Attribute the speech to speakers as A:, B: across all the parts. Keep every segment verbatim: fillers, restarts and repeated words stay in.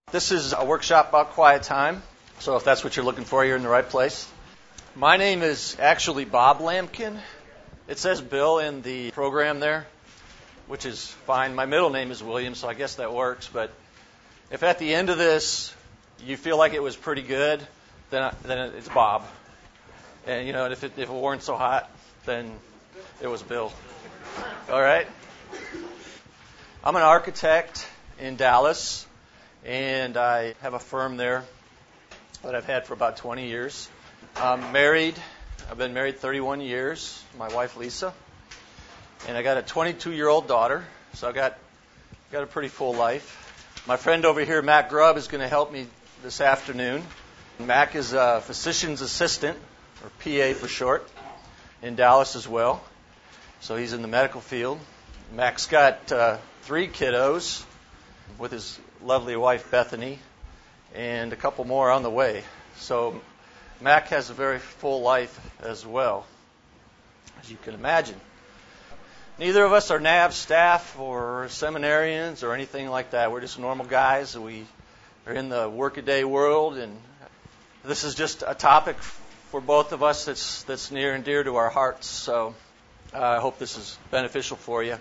A: This is a workshop about quiet time, so if that's what you're looking for, you're in the right place. My name is actually Bob Lampkin. It says Bill in the program there, which is fine. My middle name is William, so I guess that works. But if at the end of this you feel like it was pretty good, then I, then it's Bob. And you know, if it, if it weren't so hot, then it was Bill. All right. I'm an architect in Dallas. And I have a firm there that I've had for about twenty years. I'm married. I've been married thirty-one years. My wife, Lisa. And I got a twenty-two-year-old daughter. So I got got a pretty full life. My friend over here, Mac Grubb, is going to help me this afternoon. Mac is a physician's assistant, or P A for short, in Dallas as well. So he's in the medical field. Mac's got uh, three kiddos with his lovely wife Bethany, and a couple more on the way. So Mac has a very full life as well, as you can imagine. Neither of us are N A V staff or seminarians or anything like that. We're just normal guys. We are in the workaday world, and this is just a topic for both of us that's that's near and dear to our hearts. So uh, I hope this is beneficial for you.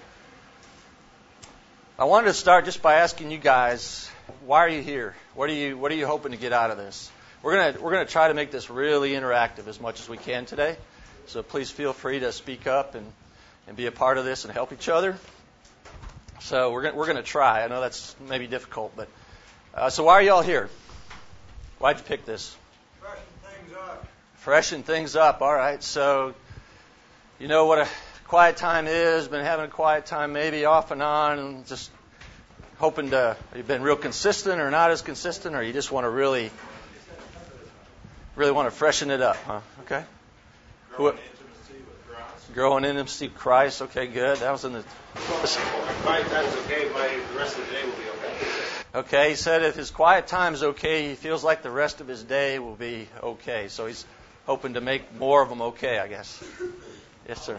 A: I wanted to start just by asking you guys, why are you here? What are you What are you hoping to get out of this? We're gonna We're gonna try to make this really interactive as much as we can today. So please feel free to speak up and, and be a part of this and help each other. So we're gonna we're gonna try. I know that's maybe difficult, but uh, so why are y'all here? Why'd you pick this?
B: Freshen things up.
A: Freshen things up. All right. So you know what a quiet time is, been having a quiet time maybe off and on, and just hoping to, you've been real consistent or not as consistent, or you just want to really, really want to freshen it up, huh? Okay.
B: Growing intimacy with Christ.
A: Growing intimacy with Christ. Okay, good. That was in the.
B: Quiet time is okay, but the rest of the day will be okay.
A: Okay, he said if his quiet time is okay, he feels like the rest of his day will be okay. So he's hoping to make more of them okay, I guess. Yes, sir.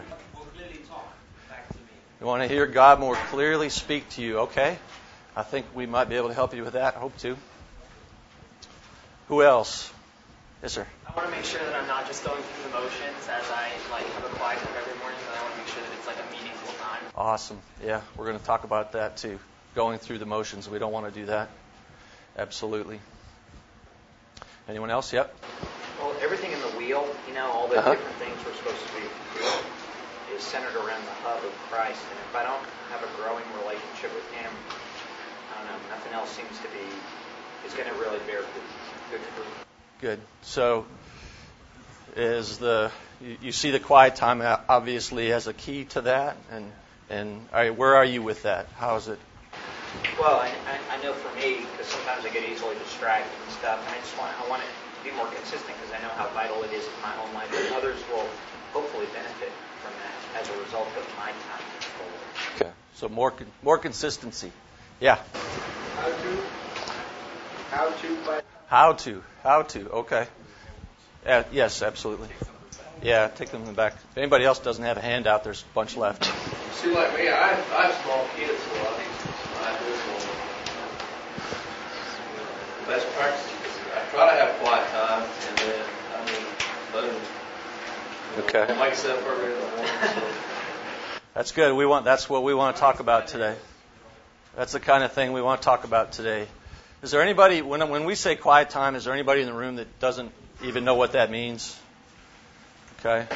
A: You want to hear God more clearly speak to you, okay? I think we might be able to help you with that. I hope to. Who else? Yes, sir.
C: I want to make sure that I'm not just going through the motions as I like have a quiet time every morning, but I want to make sure that it's like a meaningful time.
A: Awesome. Yeah, we're going to talk about that too. Going through the motions. We don't want to do that. Absolutely. Anyone else? Yep.
D: Well, everything in the wheel, you know, all the
A: Uh-huh.
D: different things we're supposed to be doing is centered around the hub of Christ. And if I don't have a growing relationship with Him, I don't know, nothing else seems to be, is going to really bear good, good fruit.
A: Good. So, is the you, you see the quiet time obviously as a key to that, and and all right, where are you with that? How is it?
D: Well, I, I, I know for me, because sometimes I get easily distracted and stuff, and I just want I want it to be more consistent because I know how vital it is in my own life, and others will hopefully benefit from that as a result of my time forward.
A: Okay. So more more consistency. Yeah.
B: How to? How to play?
A: How to? How to? Okay. Uh, yes, absolutely. Yeah, take them in the back. If anybody else doesn't have a handout, there's a bunch left.
B: See, like me, I have, I have small kids, so I need I do it. Best practice. I try to have quiet time, and then I mean, boom.
A: Okay.
B: I wake up early in the morning. So.
A: That's good. We want. That's what we want to talk about today. That's the kind of thing we want to talk about today. Is there anybody, when when we say quiet time, is there anybody in the room that doesn't even know what that means? Okay.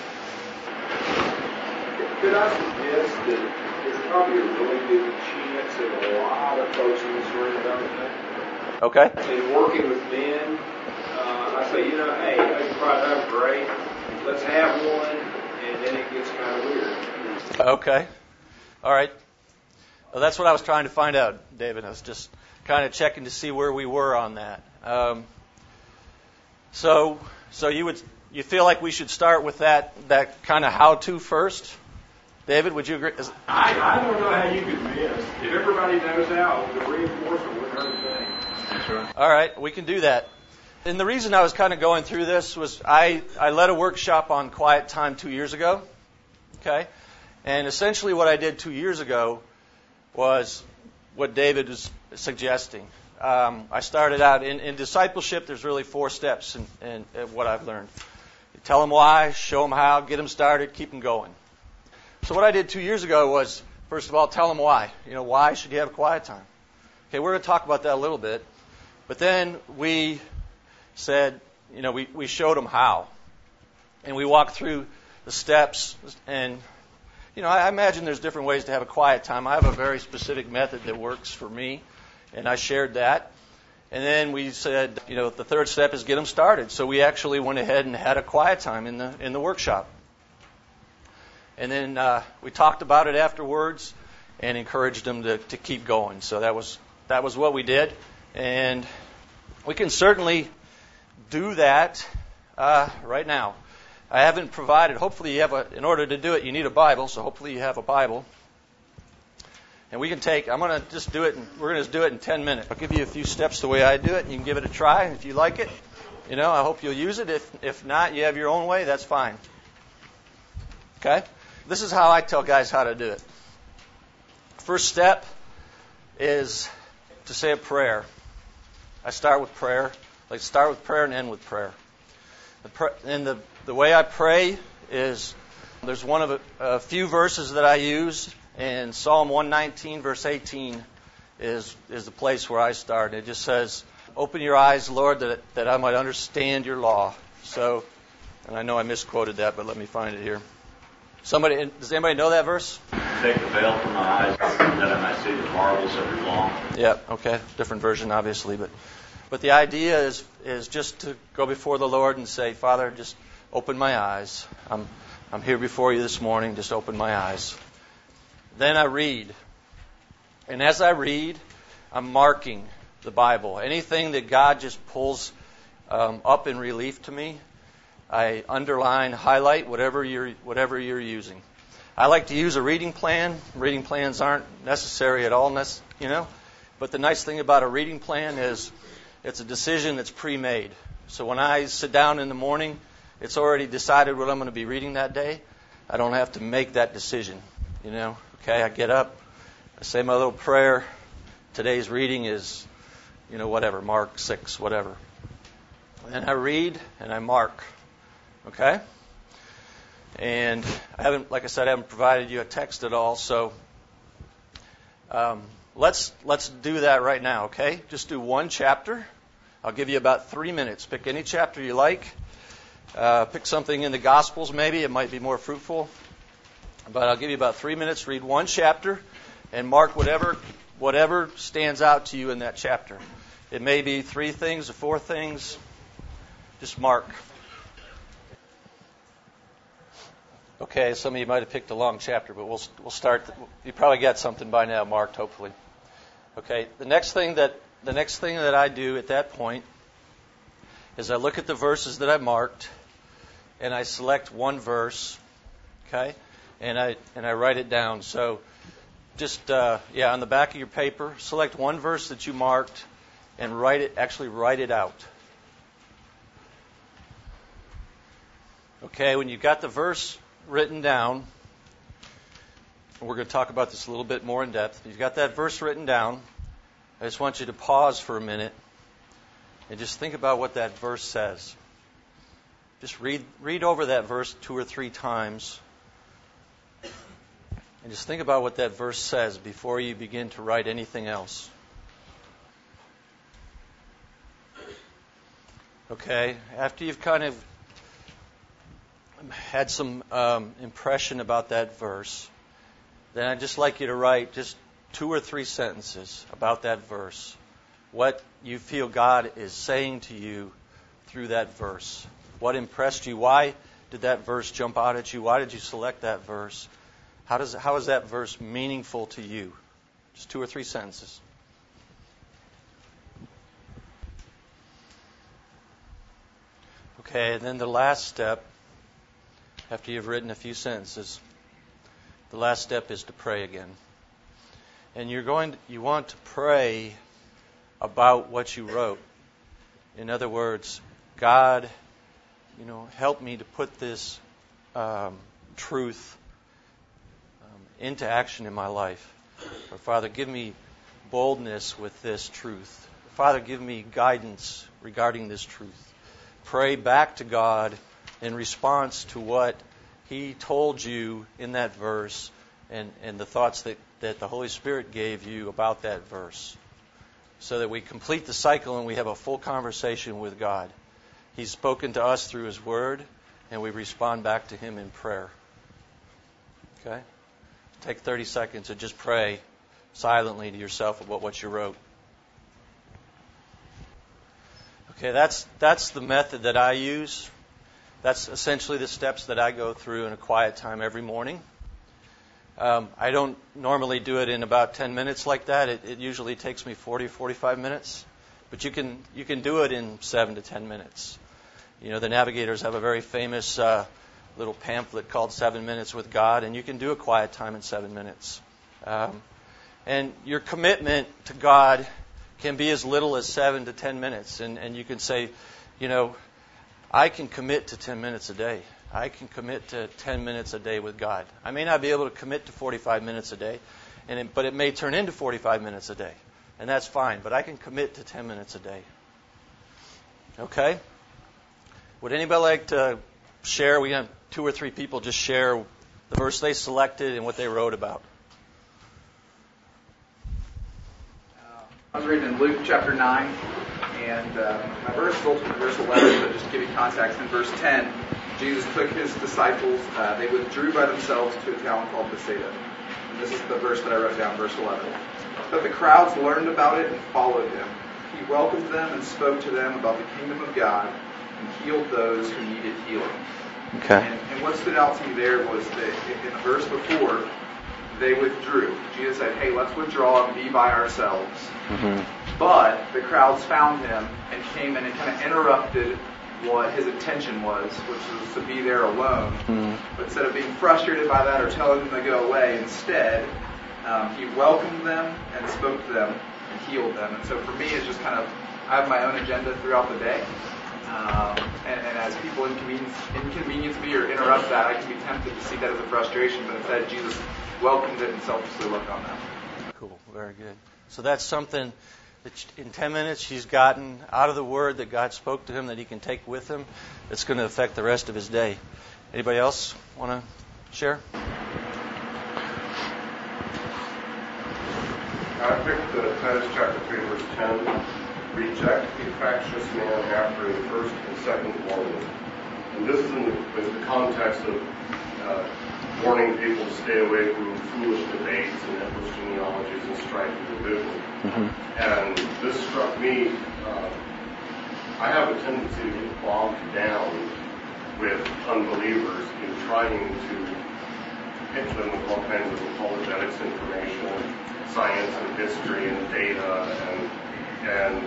E: Could I suggest that there's probably a really good chance that a lot of folks in this room don't think?
A: Okay.
E: In working with men, uh, I say, you know, hey, hey, quiet time's great. Let's have one, and then it gets kind of weird.
A: Okay. All right. Well, that's what I was trying to find out, David. I was just kind of checking to see where we were on that. Um, so, so you would you feel like we should start with that that kind of how-to first, David? Would you agree? Is,
E: I, I don't know how you could miss. If everybody knows how, the reinforcement wouldn't hurt a thing. That's right.
A: All right, we can do that. And the reason I was kind of going through this was I, I led a workshop on quiet time two years ago. Okay, and essentially what I did two years ago was what David was suggesting. um, I started out in, in discipleship. There's really four steps in, in, in what I've learned. You tell them why, show them how, get them started, keep them going. So what I did two years ago was, first of all, tell them why. You know, why should you have a quiet time? Okay, we're going to talk about that a little bit. But then we said, you know, we, we showed them how. And we walked through the steps. And, you know, I imagine there's different ways to have a quiet time. I have a very specific method that works for me. And I shared that. And then we said, you know, the third step is get them started. So we actually went ahead and had a quiet time in the in the workshop. And then uh, we talked about it afterwards and encouraged them to, to keep going. So that was that was what we did. And we can certainly do that uh, right now. I haven't provided, hopefully you have a, in order to do it, you need a Bible, so hopefully you have a Bible. And we can take, I'm going to just do it, and we're going to just do it in ten minutes. I'll give you a few steps the way I do it, and you can give it a try. If you like it, you know, I hope you'll use it. If if not, you have your own way, that's fine. Okay? This is how I tell guys how to do it. First step is to say a prayer. I start with prayer. I start with prayer and end with prayer. The pr- and the, the way I pray is, there's one of a, a few verses that I use, and Psalm one nineteen, verse eighteen is is the place where I start. It just says, "Open your eyes, Lord, that that I might understand your law." So, and I know I misquoted that, but let me find it here. Somebody, does anybody know that verse?
F: Take the veil from my eyes that I might see the marvels of your law.
A: Yeah, okay. Different version, obviously, but but the idea is is just to go before the Lord and say, Father, just open my eyes. I'm I'm here before you this morning. Just open my eyes. Then I read. And as I read, I'm marking the Bible. Anything that God just pulls um, up in relief to me, I underline, highlight, whatever you're whatever you're using. I like to use a reading plan. Reading plans aren't necessary at all, you know. But the nice thing about a reading plan is it's a decision that's pre-made. So when I sit down in the morning, it's already decided what I'm going to be reading that day. I don't have to make that decision, you know. Okay, I get up, I say my little prayer. Today's reading is, you know, whatever, Mark six, whatever. And I read and I mark. Okay? And I haven't, like I said, I haven't provided you a text at all, so um, let's let's do that right now, okay? Just do one chapter. I'll give you about three minutes. Pick any chapter you like. Uh, pick something in the Gospels, maybe. It might be more fruitful. But I'll give you about three minutes. Read one chapter and mark whatever whatever stands out to you in that chapter. It may be three things or four things. Just mark. Okay, some of you might have picked a long chapter, but we'll we'll start. You probably got something by now marked, hopefully. Okay, the next thing that the next thing that I do at that point is I look at the verses that I marked, and I select one verse. Okay, and I and I write it down. So, just uh, yeah, on the back of your paper, select one verse that you marked, and write it. Actually, write it out. Okay, when you've got the verse written down, and we're going to talk about this a little bit more in depth. If you've got that verse written down, I just want you to pause for a minute and just think about what that verse says. Just read read over that verse two or three times, and just think about what that verse says before you begin to write anything else. Okay, after you've kind of had some um, impression about that verse, then I'd just like you to write just two or three sentences about that verse. What you feel God is saying to you through that verse. What impressed you? Why did that verse jump out at you? Why did you select that verse? How does how is that verse meaningful to you? Just two or three sentences. Okay, and then the last step, after you've written a few sentences, the last step is to pray again. And you're going to, you want to pray about what you wrote. In other words, God, you know, help me to put this um, truth um, into action in my life. Or Father, give me boldness with this truth. Father, give me guidance regarding this truth. Pray back to God in response to what He told you in that verse and, and the thoughts that, that the Holy Spirit gave you about that verse, so that we complete the cycle and we have a full conversation with God. He's spoken to us through His Word, and we respond back to Him in prayer. Okay? Take thirty seconds and just pray silently to yourself about what you wrote. Okay, that's that's the method that I use. That's essentially the steps that I go through in a quiet time every morning. Um, I don't normally do it in about ten minutes like that. It, it usually takes me forty, forty-five minutes. But you can you can do it in seven to ten minutes. You know, the Navigators have a very famous uh, little pamphlet called Seven Minutes with God, and you can do a quiet time in seven minutes. Um, and your commitment to God can be as little as seven to ten minutes. And, and you can say, you know, I can commit to ten minutes a day. I can commit to ten minutes a day with God. I may not be able to commit to forty-five minutes a day, and it, but it may turn into forty-five minutes a day. And that's fine, but I can commit to ten minutes a day. Okay? Would anybody like to share? We have two or three people just share the verse they selected and what they wrote about.
G: I was reading in Luke chapter nine, and uh, my verse is ultimately verse eleven, but just to give you context, in verse ten, Jesus took His disciples, uh, they withdrew by themselves to a town called Bethsaida. And this is the verse that I wrote down, verse eleven. But the crowds learned about it and followed Him. He welcomed them and spoke to them about the kingdom of God and healed those who needed healing.
A: Okay.
G: And, and what stood out to me there was that in the verse before, they withdrew. Jesus said, hey, let's withdraw and be by ourselves.
A: Mm-hmm.
G: But the crowds found Him and came in and kind of interrupted what His intention was, which was to be there alone.
A: Mm-hmm.
G: But instead of being frustrated by that or telling them to go away, instead, um, He welcomed them and spoke to them and healed them. And so for me, it's just kind of, I have my own agenda throughout the day. Um, and, and as people inconvenience, inconvenience me or interrupt that, I can be tempted to see that as a frustration. But instead, Jesus welcomed it and selflessly looked on them.
A: Cool. Very good. So that's something that in ten minutes he's gotten out of the Word that God spoke to him that he can take with him. That's going to affect the rest of his day. Anybody else want to share?
H: I picked the Titus chapter three, verse ten. Reject the factious man after the first and second warning. And this is in the, in the context of uh, warning people to stay away from foolish debates and endless genealogies and strife and division.
A: Mm-hmm.
H: And this struck me. Uh, I have a tendency to get bogged down with unbelievers in trying to hit them with all kinds of apologetics information, science and history and data, and and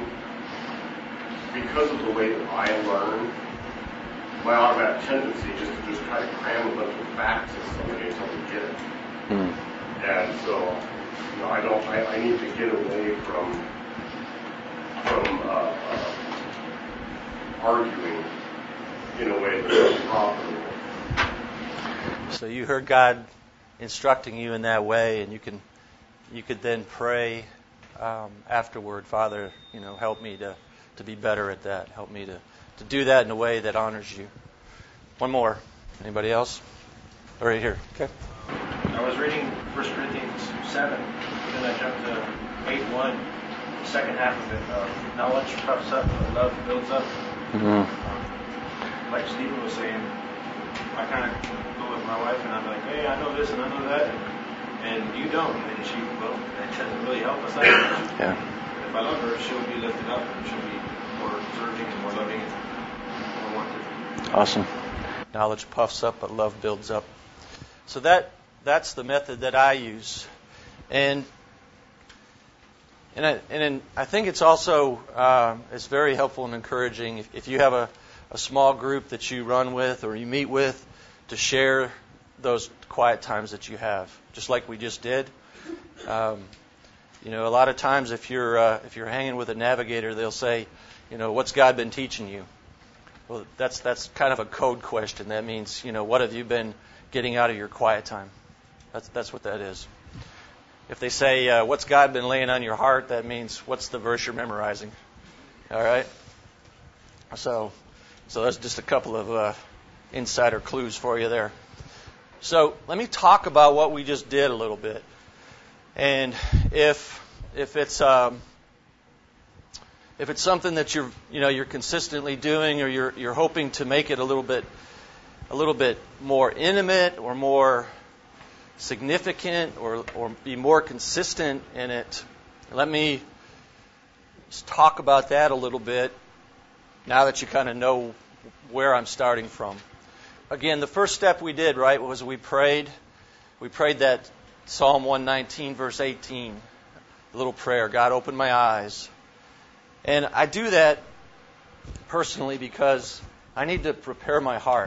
H: because of the way that I learn, my automatic tendency is to just try to cram a bunch of facts at somebody until they get it.
A: Mm.
H: And so, you know, I don't. I, I need to get away from from uh, uh, arguing in a way that's profitable.
A: So you heard God instructing you in that way, and you can you could then pray um, afterward, Father, you know, help me to, to be better at that. Help me to, to do that in a way that honors you. One more. Anybody else? Right here. Okay.
I: I was reading First Corinthians seven, and then I jumped to eight one, the second half of it. Uh, knowledge puffs up, but love builds up.
A: Mm-hmm.
I: Um, like Stephen was saying, I kind of go with my wife, and I'm like, hey, I know this and I know that, and, and you don't. And she, well, that doesn't really help us out.
A: Yeah.
I: If I love her, she'll be lifted up, and she'll be more observing and more loving and more wanted.
A: Awesome. Knowledge puffs up, but love builds up. So that that's the method that I use, and and I, and I think it's also uh, it's very helpful and encouraging if, if you have a, a small group that you run with or you meet with to share those quiet times that you have, just like we just did. Um, you know, a lot of times if you're uh, if you're hanging with a navigator, they'll say, you know, what's God been teaching you? Well, that's that's kind of a code question. That means, you know, what have you been getting out of your quiet time? That's that's what that is. If they say, uh, what's God been laying on your heart, that means what's the verse you're memorizing. All right? So, so that's just a couple of uh, insider clues for you there. So let me talk about what we just did a little bit. And if if it's um, if it's something that you're you know you're consistently doing, or you're you're hoping to make it a little bit a little bit more intimate or more significant, or or be more consistent in it, let me just talk about that a little bit now that you kind of know where I'm starting from. Again, the first step we did, right, was we prayed. We prayed that Psalm one nineteen, verse eighteen, a little prayer, God, open my eyes. And I do that personally because I need to prepare my heart.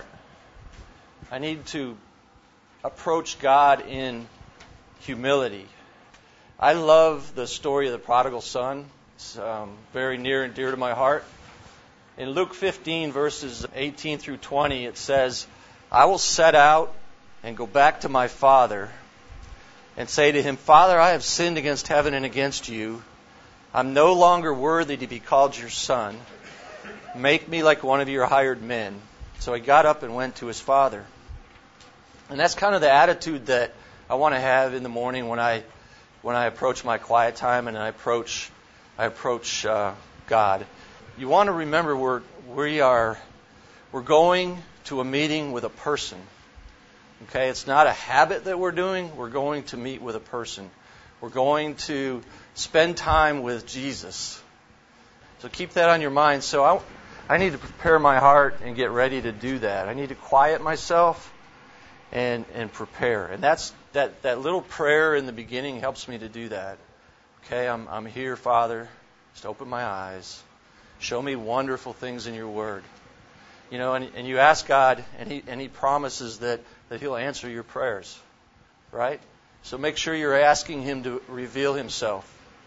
A: I need to approach God in humility. I love the story of the prodigal son. It's um, very near and dear to my heart. In Luke fifteen, verses eighteen through twenty, it says, I will set out and go back to my father and say to him, Father, I have sinned against heaven and against you. I'm no longer worthy to be called your son. Make me like one of your hired men. So he got up and went to his father. And that's kind of the attitude that I want to have in the morning when I when I approach my quiet time and I approach I approach uh, God. You want to remember we're we are we're going to a meeting with a person. Okay, it's not a habit that we're doing. We're going to meet with a person. We're going to spend time with Jesus. So keep that on your mind. So I, I need to prepare my heart and get ready to do that. I need to quiet myself and and prepare. And that's that that little prayer in the beginning helps me to do that. Okay, I'm I'm here, Father. Just open my eyes. Show me wonderful things in your word. You know, and, and you ask God, and He and He promises that, that He'll answer your prayers. Right? So make sure you're asking Him to reveal Himself.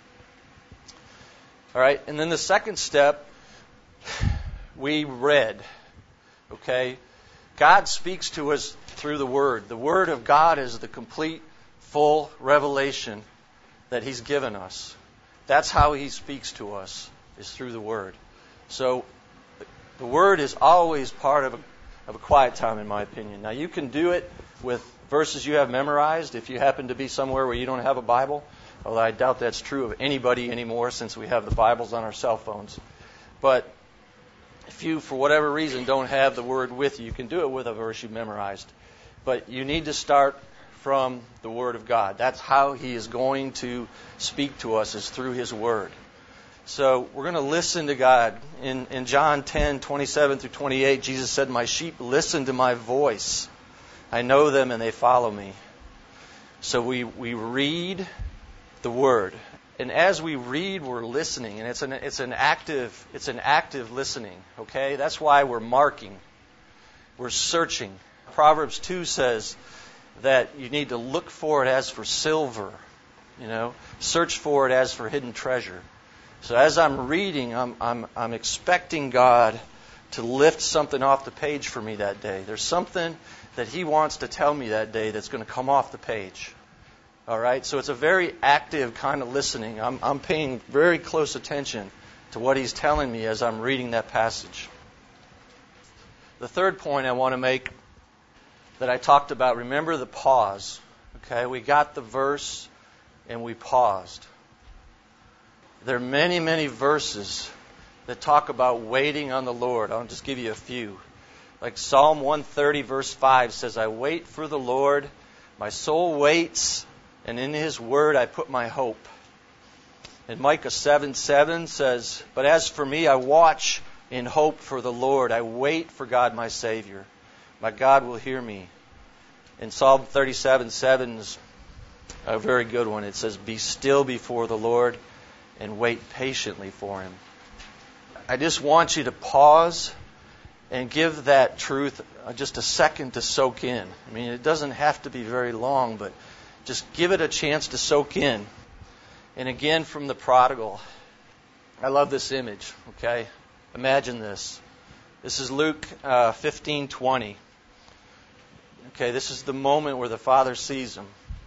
A: All right, and then the second step, we read. Okay? God speaks to us through the Word. The Word of God is the complete, full revelation that He's given us. That's how He speaks to us, is through the Word. So the Word is always part of a, of a quiet time, in my opinion. Now, you can do it with verses you have memorized if you happen to be somewhere where you don't have a Bible, although I doubt that's true of anybody anymore since we have the Bibles on our cell phones. But if you, for whatever reason, don't have the Word with you, you can do it with a verse you've memorized. But you need to start from the Word of God. That's how He is going to speak to us, is through His Word. So we're going to listen to God. In, in John ten, twenty-seven through twenty-eight, Jesus said, my sheep listen to my voice. I know them and they follow me. So we, we read the Word. And as we read, we're listening. And it's an it's an active it's an active listening. Okay? That's why we're marking. We're searching. Proverbs two says that you need to look for it as for silver. You know, search for it as for hidden treasure. So as I'm reading, I'm I'm I'm expecting God to lift something off the page for me that day. There's something that He wants to tell me that day that's going to come off the page. All right? So it's a very active kind of listening. I'm I'm paying very close attention to what He's telling me as I'm reading that passage. The third point I want to make that I talked about, remember the pause. Okay? We got the verse and we paused. There are many, many verses that talk about waiting on the Lord. I'll just give you a few. Like Psalm one thirty, verse five says, I wait for the Lord. My soul waits, and in His word I put my hope. And Micah seven seven says, but as for me, I watch in hope for the Lord. I wait for God, my Savior. My God will hear me. And Psalm thirty-seven seven is a very good one. It says, be still before the Lord and wait patiently for Him. I just want you to pause and give that truth just a second to soak in. I mean, it doesn't have to be very long, but just give it a chance to soak in. And again, from the prodigal, I love this image, okay? Imagine this. This is Luke uh, fifteen twenty. Okay, this is the moment where the Father sees him.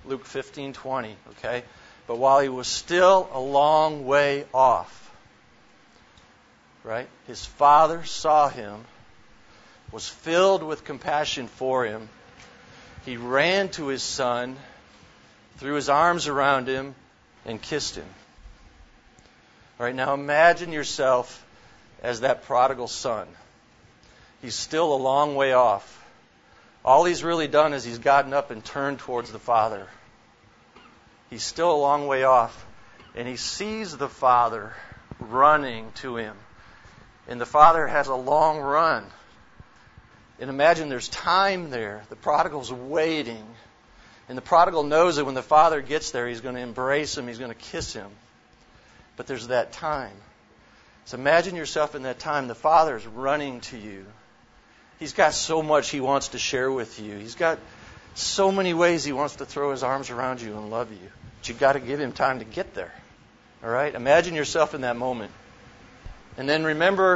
A: Luke fifteen twenty, okay? But while he was still a long way off, right, his father saw him, was filled with compassion for him. He ran to his son, threw his arms around him, and kissed him. All right, now imagine yourself as that prodigal son. He's still a long way off. All he's really done is he's gotten up and turned towards the Father. He's still a long way off, and he sees the Father running to him. And the Father has a long run. And imagine there's time there. The prodigal's waiting. And the prodigal knows that when the Father gets there, he's going to embrace him, he's going to kiss him. But there's that time. So imagine yourself in that time. The Father's running to you. He's got so much he wants to share with you. He's got so many ways he wants to throw his arms around you and love you. But you've got to give him time to get there. All right? Imagine yourself in that moment. And then remember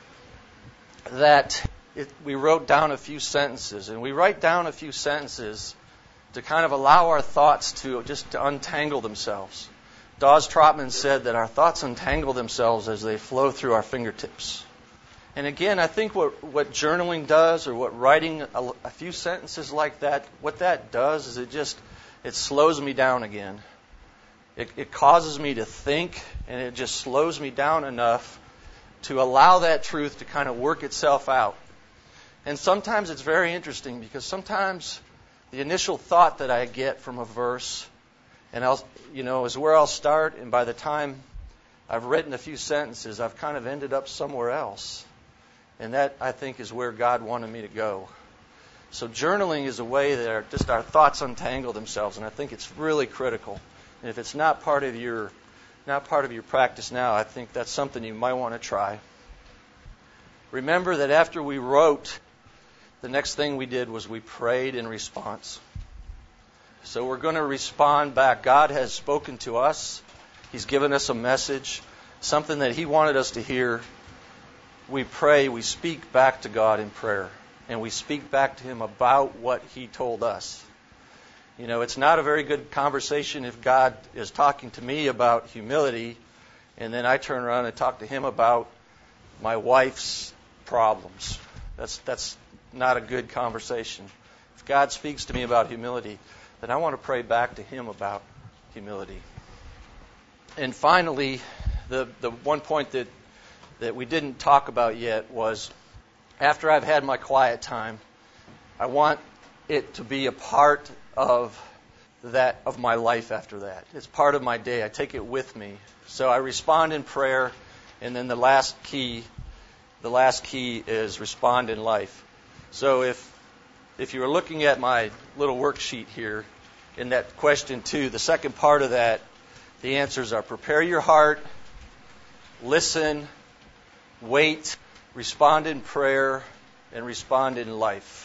A: that it, we wrote down a few sentences. And we write down a few sentences to kind of allow our thoughts to just to untangle themselves. Dawes Trotman said that our thoughts untangle themselves as they flow through our fingertips. And again, I think what, what journaling does, or what writing a, a few sentences like that, what that does is it just, it slows me down again. It, it causes me to think, and it just slows me down enough to allow that truth to kind of work itself out. And sometimes it's very interesting, because sometimes the initial thought that I get from a verse, and I'll, you know, is where I'll start, and by the time I've written a few sentences, I've kind of ended up somewhere else. And that, I think, is where God wanted me to go. So journaling is a way that our, just our thoughts untangle themselves, and I think it's really critical. And if it's not part of your not part of your practice now, I think that's something you might want to try. Remember that after we wrote, the next thing we did was we prayed in response. So we're going to respond back. God has spoken to us. He's given us a message, something that He wanted us to hear. We pray, we speak back to God in prayer, and we speak back to Him about what He told us. You know, it's not a very good conversation if God is talking to me about humility, and then I turn around and talk to Him about my wife's problems. That's that's not a good conversation. If God speaks to me about humility, then I want to pray back to Him about humility. And finally, the the one point that that we didn't talk about yet was, after I've had my quiet time, I want it to be a part of that of my life after that. It's part of my day. I take it with me. So I respond in prayer, and then the last key, the last key is respond in life. So if if you were looking at my little worksheet here, in that question two, the second part of that, the answers are prepare your heart, listen, wait, respond in prayer, and respond in life.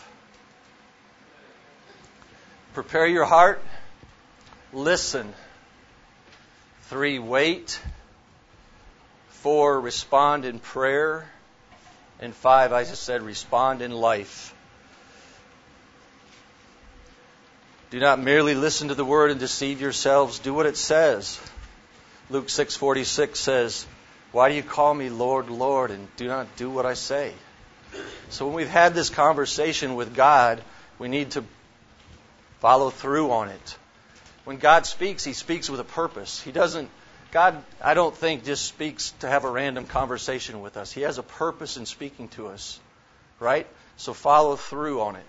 A: Prepare your heart. Listen. Three, wait. Four, respond in prayer. And five, I just said, respond in life. Do not merely listen to the word and deceive yourselves. Do what it says. Luke six forty-six says, why do you call me Lord, Lord, and do not do what I say? So when we've had this conversation with God, we need to follow through on it. When God speaks, He speaks with a purpose. He doesn't, God, I don't think, just speaks to have a random conversation with us. He has a purpose in speaking to us, right? So follow through on it.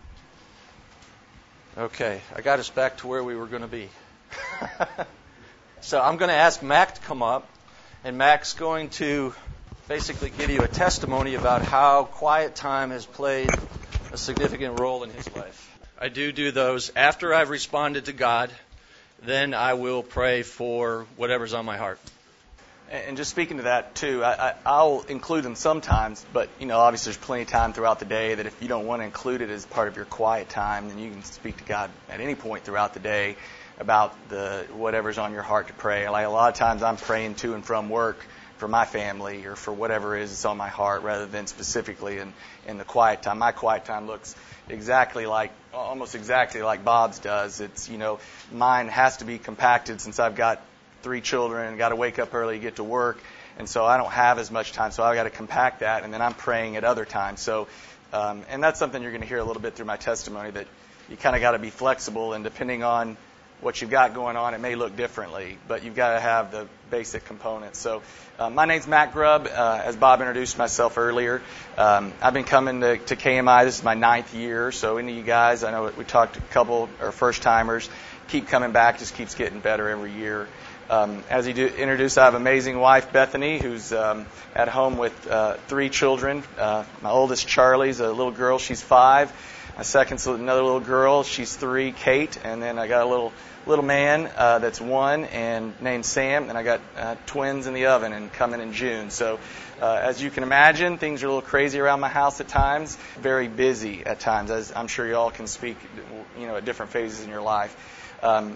A: Okay, I got us back to where we were going to be. So I'm going to ask Mac to come up, and Mac's going to basically give you a testimony about how quiet time has played a significant role in his life. I do do those after I've responded to God. Then I will pray for whatever's on my heart.
J: And just speaking to that too, I, I, I'll include them sometimes, but you know, obviously there's plenty of time throughout the day that if you don't want to include it as part of your quiet time, then you can speak to God at any point throughout the day about the whatever's on your heart to pray. Like a lot of times I'm praying to and from work for my family or for whatever it is that's on my heart, rather than specifically in, in the quiet time. My quiet time looks exactly like, almost exactly like Bob's does. It's, you know, mine has to be compacted since I've got three children and got to wake up early to get to work. And so I don't have as much time, so I've got to compact that, and then I'm praying at other times. So, um, and that's something you're going to hear a little bit through my testimony, that you kind of got to be flexible, and depending on what you've got going on, it may look differently, but you've got to have the basic components. So uh, my name's Matt Grubb. Uh, as Bob introduced myself earlier, um, I've been coming to, to K M I. This is my ninth year, so any of you guys, I know we talked to a couple, or first-timers, keep coming back, just keeps getting better every year. Um, as he do, introduced, I have an amazing wife, Bethany, who's um, at home with uh, three children. Uh, my oldest, Charlie's a little girl. She's five. My second's another little girl. She's three, Kate. And then I got a little little man uh, that's one and named Sam. And I got uh, twins in the oven and coming in June. So uh, as you can imagine, things are a little crazy around my house at times. Very busy at times, as I'm sure you all can speak, you know, at different phases in your life. Um,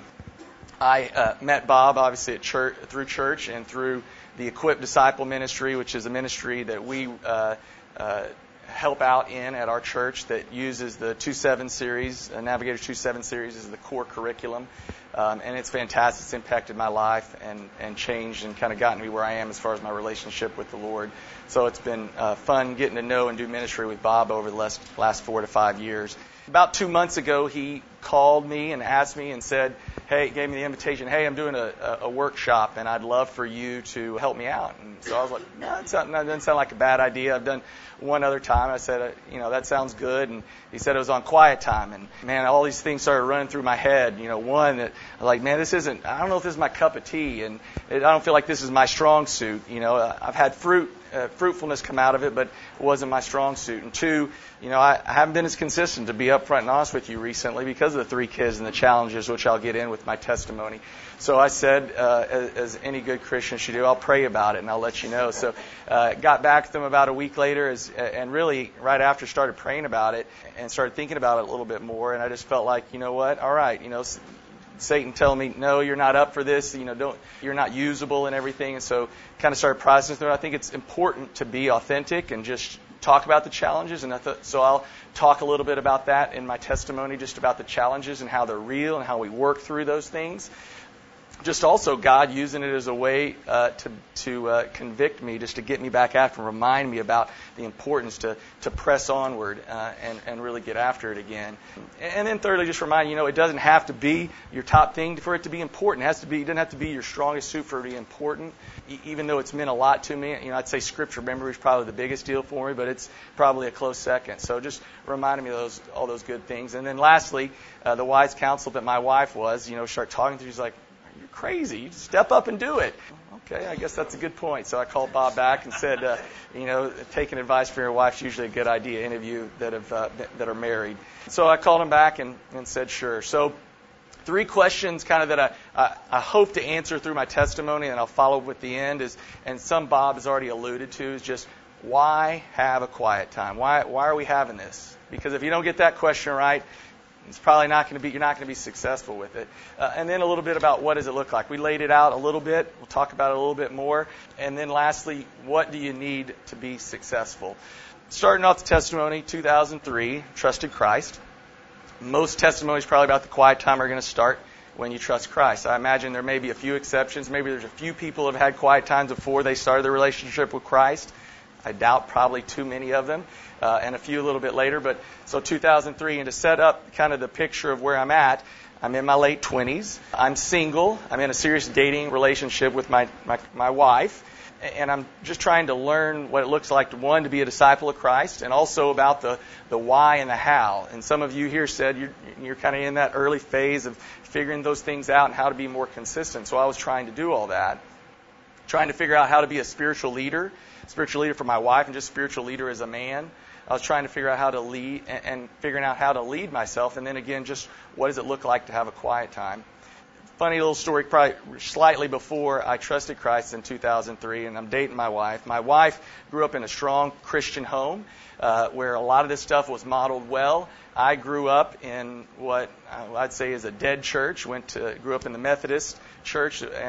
J: I uh, met Bob, obviously, at church, through church and through the Equip Disciple Ministry, which is a ministry that we uh, uh, help out in at our church that uses the two seven series, uh, Navigator two seven series is the core curriculum. Um, and it's fantastic. It's impacted my life and, and changed and kind of gotten me where I am as far as my relationship with the Lord. So it's been uh, fun getting to know and do ministry with Bob over the last, last four to five years. About two months ago, he called me and asked me and said, hey, gave me the invitation, hey, I'm doing a, a, a workshop, and I'd love for you to help me out. And so I was like, no, that doesn't sound like a bad idea. I've done one other time. I said, uh, you know, that sounds good. And he said it was on quiet time. And, man, all these things started running through my head. You know, one, that I'm like, man, this isn't, I don't know if this is my cup of tea, and it, I don't feel like this is my strong suit. You know, I've had fruit. Uh, fruitfulness come out of it, but it wasn't my strong suit. And two, you know, I, I haven't been as consistent, to be upfront and honest with you, recently because of the three kids and the challenges, which I'll get in with my testimony. So I said, uh, as, as any good Christian should do, I'll pray about it and I'll let you know. So uh, got back to them about a week later, as, and really right after started praying about it and started thinking about it a little bit more. And I just felt like, you know what, all right, you know, Satan telling me, no, you're not up for this, you know, don't, you're not usable and everything. And so kind of started processing through it. I think it's important to be authentic and just talk about the challenges. And I thought, so I'll talk a little bit about that in my testimony, just about the challenges and how they're real and how we work through those things. Just also God using it as a way uh, to to uh, convict me, just to get me back after and remind me about the importance to to press onward uh, and and really get after it again. And then thirdly, just remind you know it doesn't have to be your top thing for it to be important. It has to be. It doesn't have to be your strongest suit for it to be important. E- even though it's meant a lot to me, you know, I'd say Scripture memory is probably the biggest deal for me, but it's probably a close second. So just reminding me of those all those good things. And then lastly, uh, the wise counsel that my wife was, you know, start talking to. She's like, you're crazy. You step up and do it. Okay, I guess that's a good point. So I called Bob back and said, uh, you know, taking advice from your wife's usually a good idea. Any of you that have uh, that are married. So I called him back and, and said, sure. So three questions kind of that I, I, I hope to answer through my testimony, and I'll follow up with the end, is, and some Bob has already alluded to, is just why have a quiet time? Why why are we having this? Because if you don't get that question right, it's probably not going to be, you're not going to be successful with it. Uh, and then a little bit about what does it look like. We laid it out a little bit. We'll talk about it a little bit more. And then lastly, what do you need to be successful? Starting off the testimony, two thousand three, trusted Christ. Most testimonies probably about the quiet time are going to start when you trust Christ. I imagine there may be a few exceptions. Maybe there's a few people who have had quiet times before they started their relationship with Christ. I doubt probably too many of them, uh, and a few a little bit later. But so two thousand three, and to set up kind of the picture of where I'm at, I'm in my late twenties. I'm single. I'm in a serious dating relationship with my, my, my wife. And I'm just trying to learn what it looks like, to, one, to be a disciple of Christ, and also about the, the why and the how. And some of you here said you're, you're kind of in that early phase of figuring those things out and how to be more consistent. So I was trying to do all that. Trying to figure out how to be a spiritual leader. Spiritual leader for my wife, and just spiritual leader as a man. I was trying to figure out how to lead, and, and figuring out how to lead myself, and then again, just what does it look like to have a quiet time. Funny little story, probably slightly before I trusted Christ in two thousand three, and I'm dating my wife. My wife grew up in a strong Christian home uh, where a lot of this stuff was modeled well. I grew up in what I'd say is a dead church. Went to grew up in the Methodist church and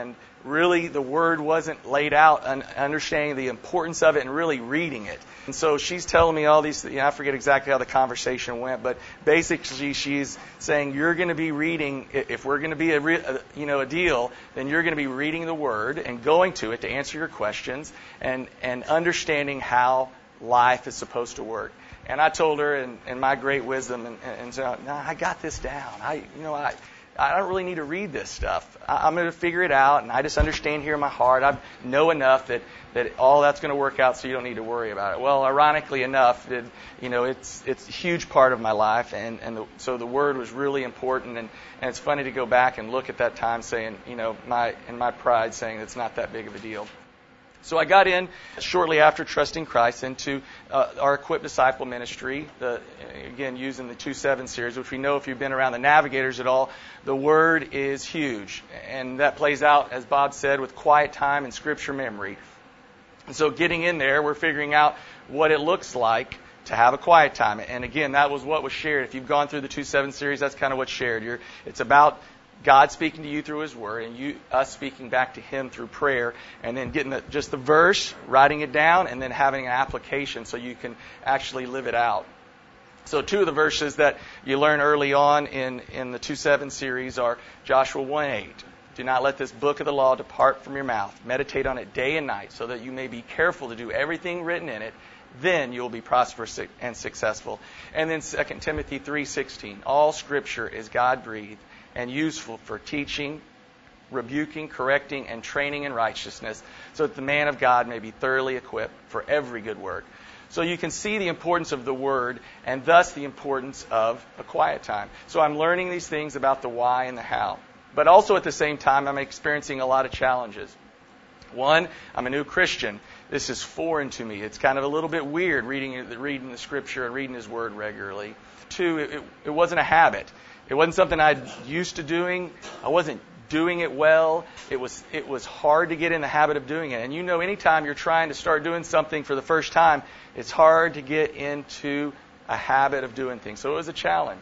J: really the Word wasn't laid out, and understanding the importance of it and really reading it. And so she's telling me all these, you know, I forget exactly how the conversation went, but basically she's saying you're going to be reading, if we're going to be a, a you know a deal, then you're going to be reading the Word and going to it to answer your questions and, and understanding how life is supposed to work. And I told her in, in my great wisdom, and, and so, no, I got this down. I, you know, I, I don't really need to read this stuff. I, I'm going to figure it out, and I just understand here in my heart. I know enough that, that all that's going to work out, so you don't need to worry about it. Well, ironically enough, it, you know, it's it's a huge part of my life, and and the, so the Word was really important. And, and it's funny to go back and look at that time, saying, you know, my in my pride, saying it's not that big of a deal. So I got in shortly after trusting Christ into uh, our Equip Disciple ministry, the, again, using the two seven series, which we know if you've been around the Navigators at all, the Word is huge. And that plays out, as Bob said, with quiet time and Scripture memory. And so getting in there, we're figuring out what it looks like to have a quiet time. And again, that was what was shared. If you've gone through the two seven series, that's kind of what's shared. You're, it's about God speaking to you through His Word, and you, us speaking back to Him through prayer, and then getting the, just the verse, writing it down, and then having an application so you can actually live it out. So two of the verses that you learn early on in, in the two seven series are Joshua one eight. Do not let this book of the law depart from your mouth. Meditate on it day and night so that you may be careful to do everything written in it. Then you'll be prosperous and successful. And then Second Timothy three sixteen. All Scripture is God-breathed and useful for teaching, rebuking, correcting, and training in righteousness, so that the man of God may be thoroughly equipped for every good work. So you can see the importance of the Word, and thus the importance of a quiet time. So I'm learning these things about the why and the how. But also at the same time, I'm experiencing a lot of challenges. One, I'm a new Christian. This is foreign to me. It's kind of a little bit weird reading reading the Scripture and reading His Word regularly. Two, it, it wasn't a habit. It wasn't something I'd used to doing. I wasn't doing it well. It was it was hard to get in the habit of doing it. And you know, anytime you're trying to start doing something for the first time, it's hard to get into a habit of doing things. So it was a challenge.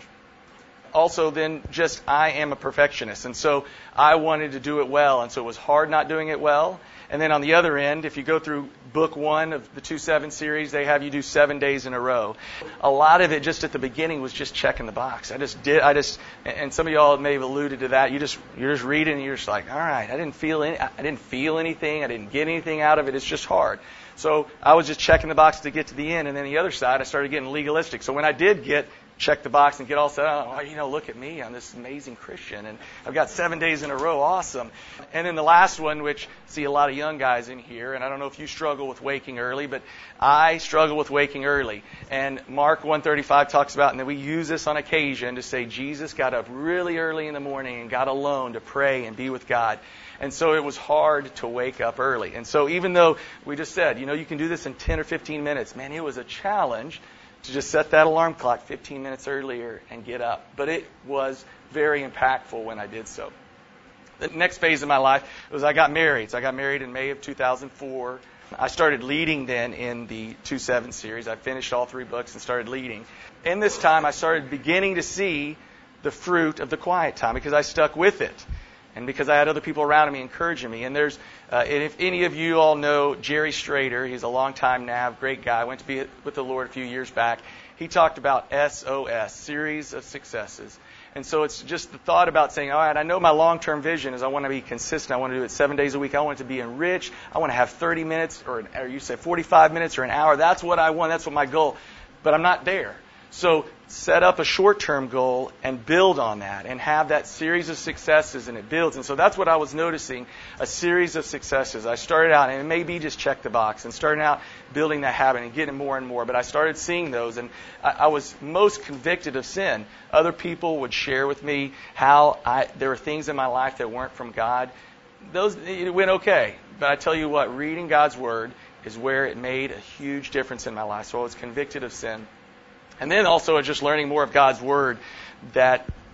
J: Also, then, just I am a perfectionist. And so I wanted to do it well. And so it was hard not doing it well. And then on the other end, if you go through book one of the two seven series, they have you do seven days in a row. A lot of it just at the beginning was just checking the box. I just did, I just, and some of y'all may have alluded to that. You just, you're just reading and you're just like, all right, I didn't feel any, I didn't feel anything. I didn't get anything out of it. It's just hard. So I was just checking the box to get to the end. And then the other side, I started getting legalistic. So when I did get check the box and get all set up, oh, you know, look at me, I'm this amazing Christian, and I've got seven days in a row, awesome. And then the last one, which I see a lot of young guys in here, and I don't know if you struggle with waking early, but I struggle with waking early. And Mark one thirty-five talks about, and then we use this on occasion to say Jesus got up really early in the morning and got alone to pray and be with God. And so it was hard to wake up early. And so even though we just said, you know, you can do this in ten or fifteen minutes, man, it was a challenge to just set that alarm clock fifteen minutes earlier and get up. But it was very impactful when I did so. The next phase of my life was I got married. So I got married in May of two thousand four. I started leading then in the two seven series. I finished all three books and started leading. In this time, I started beginning to see the fruit of the quiet time because I stuck with it. And because I had other people around me encouraging me. And there's, uh, and if any of you all know Jerry Strader, he's a longtime Nav, great guy. Went to be with the Lord a few years back. He talked about S O S, series of successes. And so it's just the thought about saying, all right, I know my long-term vision is I want to be consistent. I want to do it seven days a week. I want it to be enriched. I want to have thirty minutes, or, or you say forty-five minutes or an hour. That's what I want. That's what my goal. But I'm not there. So set up a short-term goal and build on that and have that series of successes, and it builds. And so that's what I was noticing, a series of successes. I started out, and it may be just check the box, and starting out building that habit and getting more and more. But I started seeing those, and I, I was most convicted of sin. Other people would share with me how I, there were things in my life that weren't from God. Those, it went okay. But I tell you what, reading God's Word is where it made a huge difference in my life. So I was convicted of sin. And then also just learning more of God's Word, that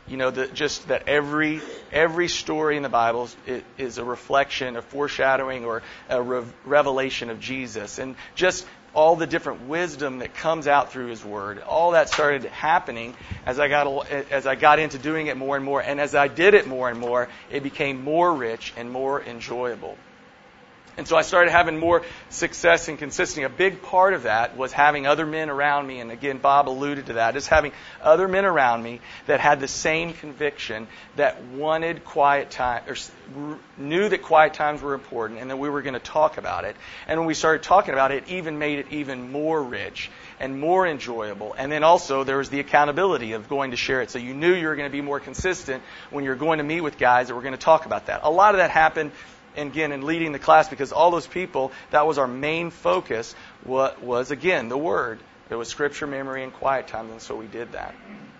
J: You know, the, just that every every story in the Bible is, is a reflection, a foreshadowing, or a re- revelation of Jesus. And just all the different wisdom that comes out through His Word. All that started happening as I got as I got into doing it more and more. And as I did it more and more, it became more rich and more enjoyable. And so I started having more success and consistency. A big part of that was having other men around me. And again, Bob alluded to that. Just having other men around me that had the same conviction, that wanted quiet time, or knew that quiet times were important and that we were going to talk about it. And when we started talking about it, it even made it even more rich and more enjoyable. And then also there was the accountability of going to share it. So you knew you were going to be more consistent when you're going to meet with guys that were going to talk about that. A lot of that happened again in leading the class, because all those people, that was our main focus, what was again the Word. It was Scripture, memory, and quiet time, and so we did that.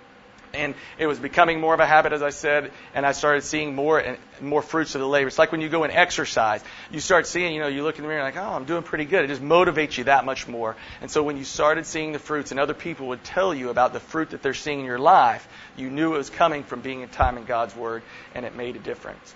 J: And it was becoming more of a habit, as I said, and I started seeing more and more fruits of the labor. It's like when you go and exercise, you start seeing, you know, you look in the mirror and like, oh, I'm doing pretty good. It just motivates you that much more. And so when you started seeing the fruits, and other people would tell you about the fruit that they're seeing in your life, you knew it was coming from being in time in God's Word, and it made a difference.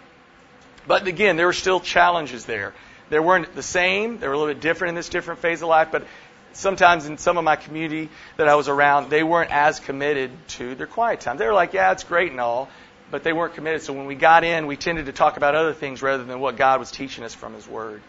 J: But again, there were still challenges there. They weren't the same. They were a little bit different in this different phase of life. But sometimes in some of my community that I was around, they weren't as committed to their quiet time. They were like, yeah, it's great and all, but they weren't committed. So when we got in, we tended to talk about other things rather than what God was teaching us from His Word.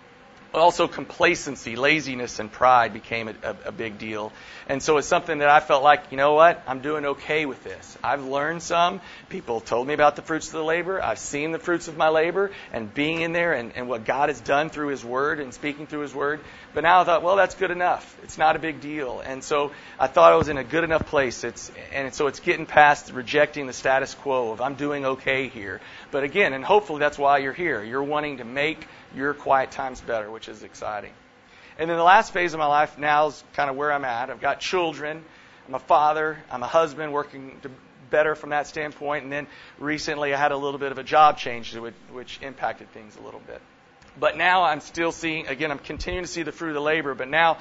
J: Also, complacency, laziness, and pride became a, a, a big deal. And so it's something that I felt like, you know what, I'm doing okay with this. I've learned some. People told me about the fruits of the labor. I've seen the fruits of my labor and being in there and, and what God has done through His Word and speaking through His Word. But now I thought, well, that's good enough. It's not a big deal. And so I thought I was in a good enough place. It's And so it's getting past rejecting the status quo of I'm doing okay here. But again, and hopefully that's why you're here. You're wanting to make your quiet times better, which is exciting. And then the last phase of my life now is kind of where I'm at. I've got children. I'm a father. I'm a husband, working to better from that standpoint. And then recently I had a little bit of a job change which impacted things a little bit. But now I'm still seeing, again, I'm continuing to see the fruit of the labor. But now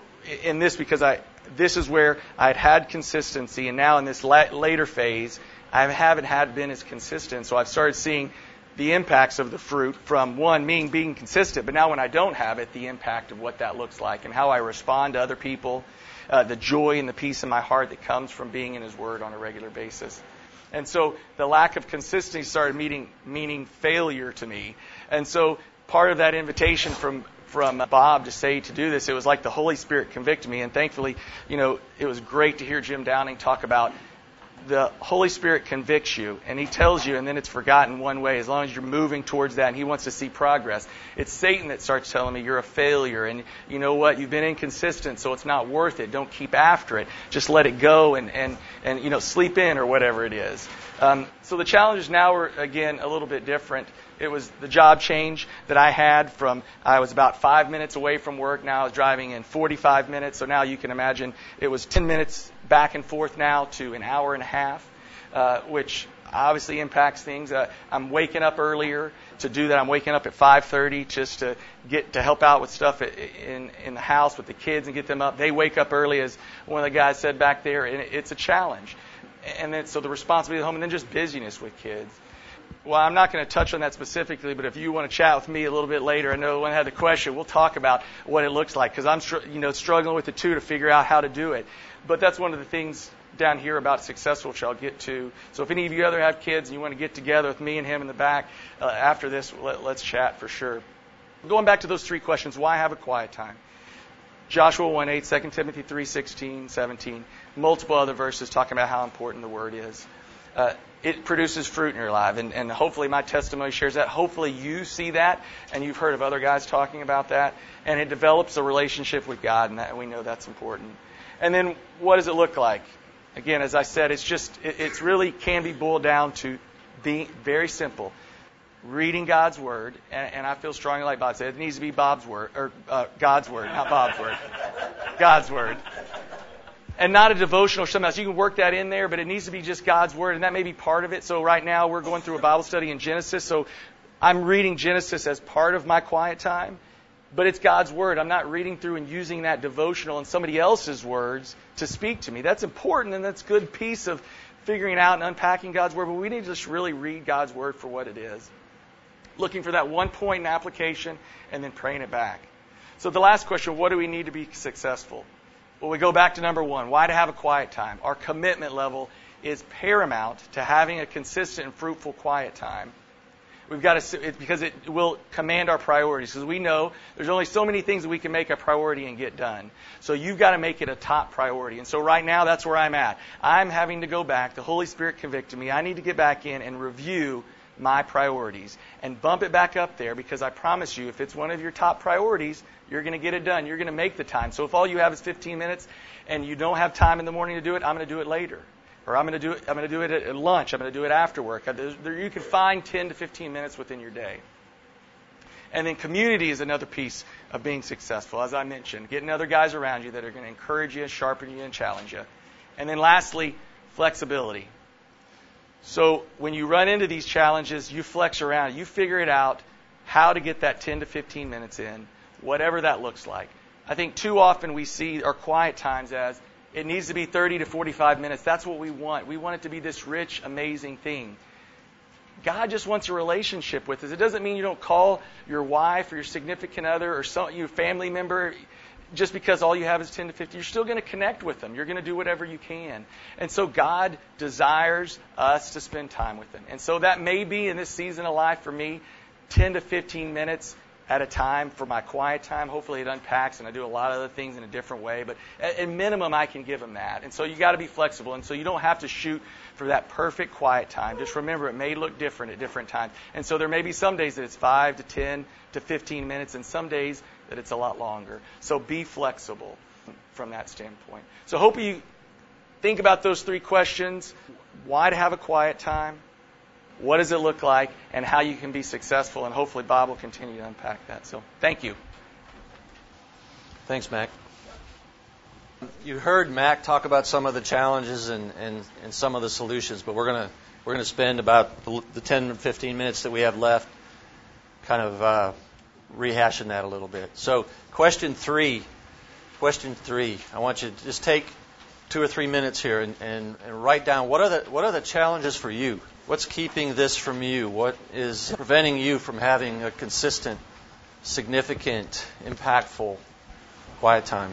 J: in this, because I this is where I'd had consistency. And now in this la- later phase, I haven't had been as consistent. So I've started seeing the impacts of the fruit from, one, me being consistent, but now when I don't have it, the impact of what that looks like and how I respond to other people, uh, the joy and the peace in my heart that comes from being in His Word on a regular basis. And so the lack of consistency started meaning, meaning failure to me. And so part of that invitation from from Bob to say to do this, it was like the Holy Spirit convicted me. And thankfully, you know, it was great to hear Jim Downing talk about the Holy Spirit convicts you, and He tells you, and then it's forgotten one way, as long as you're moving towards that, and He wants to see progress. It's Satan that starts telling me you're a failure, and you know what, you've been inconsistent, so it's not worth it. Don't keep after it. Just let it go and, and, and you know, sleep in or whatever it is. Um, so the challenges now are, again, a little bit different. It was the job change that I had from, I was about five minutes away from work. Now I was driving in forty-five minutes. So now you can imagine it was ten minutes back and forth now to an hour and a half, uh, which obviously impacts things. Uh, I'm waking up earlier to do that. I'm waking up at five thirty just to get to help out with stuff in, in the house with the kids and get them up. They wake up early, as one of the guys said back there, and it's a challenge. And then so the responsibility at home, and then just busyness with kids. Well, I'm not going to touch on that specifically, but if you want to chat with me a little bit later, I know one had the question, we'll talk about what it looks like, because I'm you know struggling with it too to figure out how to do it. But that's one of the things down here about successful, which I'll get to. So if any of you other have kids and you want to get together with me and him in the back uh, after this, let, let's chat for sure. Going back to those three questions, why have a quiet time? Joshua one eight, Second Timothy three sixteen, seventeen, multiple other verses talking about how important the Word is. Uh, it produces fruit in your life, and, and hopefully my testimony shares that. Hopefully you see that, and you've heard of other guys talking about that, and it develops a relationship with God, and that, we know that's important. And then what does it look like? Again, as I said, it's just it, it's really can be boiled down to being very simple. Reading God's Word, and, and I feel strongly like Bob said, it needs to be Bob's Word, or uh, God's Word, not Bob's Word. God's Word. And not a devotional or something else. You can work that in there, but it needs to be just God's Word, and that may be part of it. So right now we're going through a Bible study in Genesis, so I'm reading Genesis as part of my quiet time, but it's God's Word. I'm not reading through and using that devotional and somebody else's words to speak to me. That's important, and that's a good piece of figuring out and unpacking God's Word, but we need to just really read God's Word for what it is. Looking for that one point in application and then praying it back. So the last question, what do we need to be successful? Well, we go back to number one, why to have a quiet time? Our commitment level is paramount to having a consistent and fruitful quiet time. We've got to, it's because it will command our priorities. Because we know there's only so many things that we can make a priority and get done. So you've got to make it a top priority. And so right now, that's where I'm at. I'm having to go back. The Holy Spirit convicted me. I need to get back in and review my priorities and bump it back up there, because I promise you, if it's one of your top priorities, you're going to get it done. You're going to make the time. So if all you have is fifteen minutes and you don't have time in the morning to do it, I'm going to do it later. Or I'm going to do it. I'm going to do it at lunch. I'm going to do it after work. You can find ten to fifteen minutes within your day. And then community is another piece of being successful. As I mentioned, getting other guys around you that are going to encourage you, sharpen you, and challenge you. And then lastly, flexibility. So when you run into these challenges, you flex around. You figure it out how to get that ten to fifteen minutes in, whatever that looks like. I think too often we see our quiet times as it needs to be thirty to forty-five minutes. That's what we want. We want it to be this rich, amazing thing. God just wants a relationship with us. It doesn't mean you don't call your wife or your significant other or some, your family member just because all you have is ten to fifteen. You're still going to connect with them. You're going to do whatever you can. And so God desires us to spend time with Him. And so that may be in this season of life for me, ten to fifteen minutes at a time for my quiet time. Hopefully it unpacks and I do a lot of other things in a different way. But at, at minimum, I can give them that. And so you got to be flexible. And so you don't have to shoot for that perfect quiet time. Just remember, it may look different at different times. And so there may be some days that it's five to ten to fifteen minutes, and some days that it's a lot longer. So be flexible from that standpoint. So hope you think about those three questions. Why to have a quiet time? What does it look like? And how you can be successful. And hopefully Bob will continue to unpack that. So thank you.
A: Thanks, Mac. You heard Mac talk about some of the challenges and, and, and some of the solutions, but we're gonna we're gonna spend about the, the ten to fifteen minutes that we have left kind of uh, rehashing that a little bit. So question three, question three. I want you to just take two or three minutes here and, and, and write down what are the what are the challenges for you. What's keeping this from you? What is preventing you from having a consistent, significant, impactful quiet time?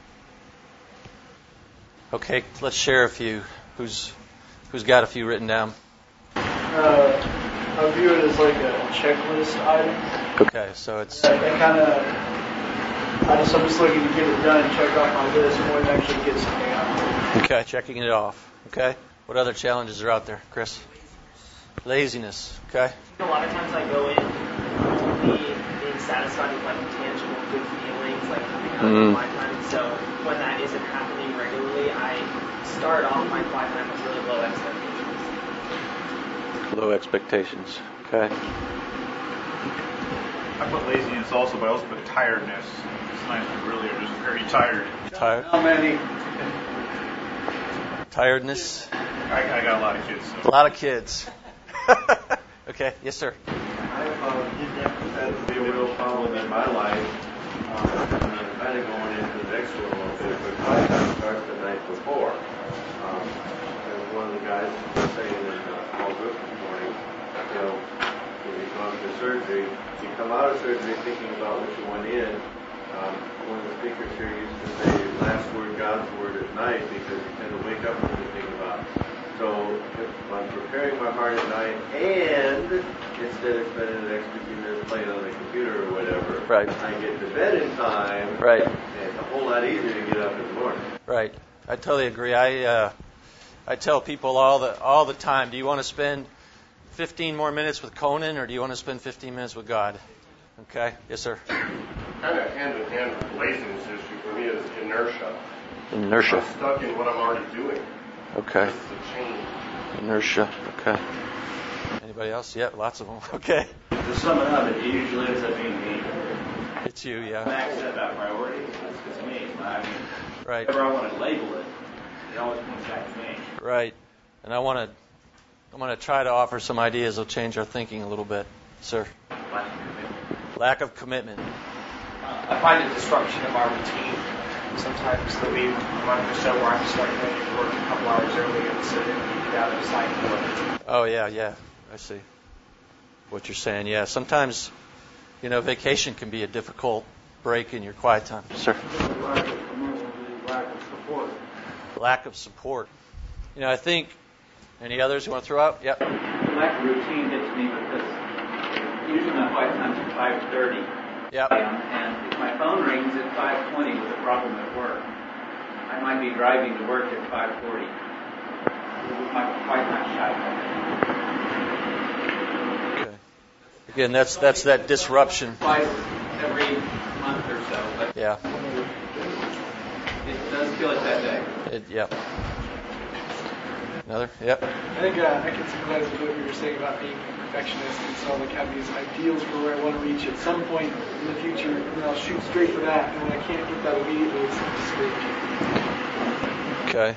A: Okay, let's share a few. Who's who's got a few written down?
K: Uh, I view it as like a checklist item.
A: Okay, so it's.
K: I, I kind of, I just I'm just looking to get it done, check off my list more than actually get something out.
A: Okay, checking it off. Okay, what other challenges are out there, Chris? Laziness. Okay.
C: A lot of times I go in being, being satisfied with like tangible good feelings, like coming out
A: Mm.
C: of my time. So when that isn't happening regularly, I start off my quiet time with really low expectations.
A: Low expectations. Okay.
I: I put laziness also, but I also put tiredness. It's nice to really are just very tired.
A: Tired.
K: How many?
A: Tiredness.
I: I, I got a lot of kids. So.
A: A lot of kids. Okay. Yes, sir.
B: That would be a real problem in my life. Um, and I'm kind of going into the next one a little bit, but I start the night before. Um, and one of the guys was saying in a small group this morning, you know, when you've gone through surgery, you come out of surgery thinking about what you went in. Um, one of the speakers here used to say, last word, God's word at night, because you tend to wake up and think about it. So if I'm preparing my heart at night, and instead of spending an extra few minutes playing on the computer or whatever,
A: right.
B: I get to bed in time,
A: right.
B: and it's a whole lot easier to get up in the morning.
A: Right. I totally agree. I uh, I tell people all the all the time, do you want to spend fifteen more minutes with Conan, or do you want to spend fifteen minutes with God? Okay. Yes, sir.
H: Kind of hand in hand with the laziness issue for me is inertia.
A: Inertia.
H: I'm stuck in what I'm already doing.
A: Okay.
H: This is a change.
A: Inertia. Okay. Anybody else? Yeah, lots of them. Okay.
F: To sum it up, it usually ends up being me.
A: It's you, yeah.
F: Max said about priorities. It's, it's me. I mean,
A: right.
F: Whatever I want to label it, it always comes back to me.
A: Right. And I want to, I'm going to try to offer some ideas that'll change our thinking a little bit, sir.
F: Lack of commitment.
A: Lack of commitment.
D: Uh, I find a disruption of our routine.
K: sometimes there'll be a month or so where I'm starting to work a couple hours earlier so that we get out of sight.
A: Oh, yeah, yeah. I see what you're saying. Yeah, sometimes, you know, vacation can be a difficult break in your quiet time. Sir?
L: Lack of community, lack of support.
A: Lack of support. You know, I think, any others you want to throw out? Yep.
M: Lack of routine hits me because usually my quiet time's at five thirty.
A: Yep.
M: And if my phone rings at five twenty with a problem at work, I might be driving to work at five forty. My quiet time's shy.
A: Okay. Again, that's that's that disruption.
M: Twice every month or so, but
A: yeah.
M: It does feel like that day.
A: It, yep. Another? Yep.
K: I think uh, I can sympathize with what you were saying about being a perfectionist and so like have these ideals for where I want to reach at some point in the future, and then I'll shoot straight for that, and when I can't get that immediately, it's discouraging.
A: Okay.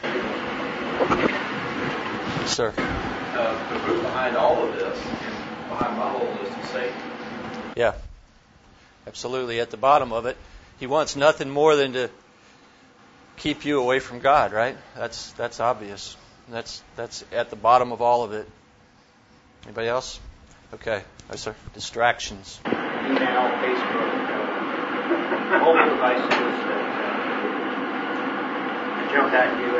A: Sir.
F: Uh, the root behind all of this, and behind my whole list is Satan.
A: Yeah. Absolutely. At the bottom of it, he wants nothing more than to keep you away from God, right? That's that's obvious. That's that's at the bottom of all of it. Anybody else? Okay. Yes, sir. Distractions.
D: Email, Facebook, uh, mobile devices that uh, jump at you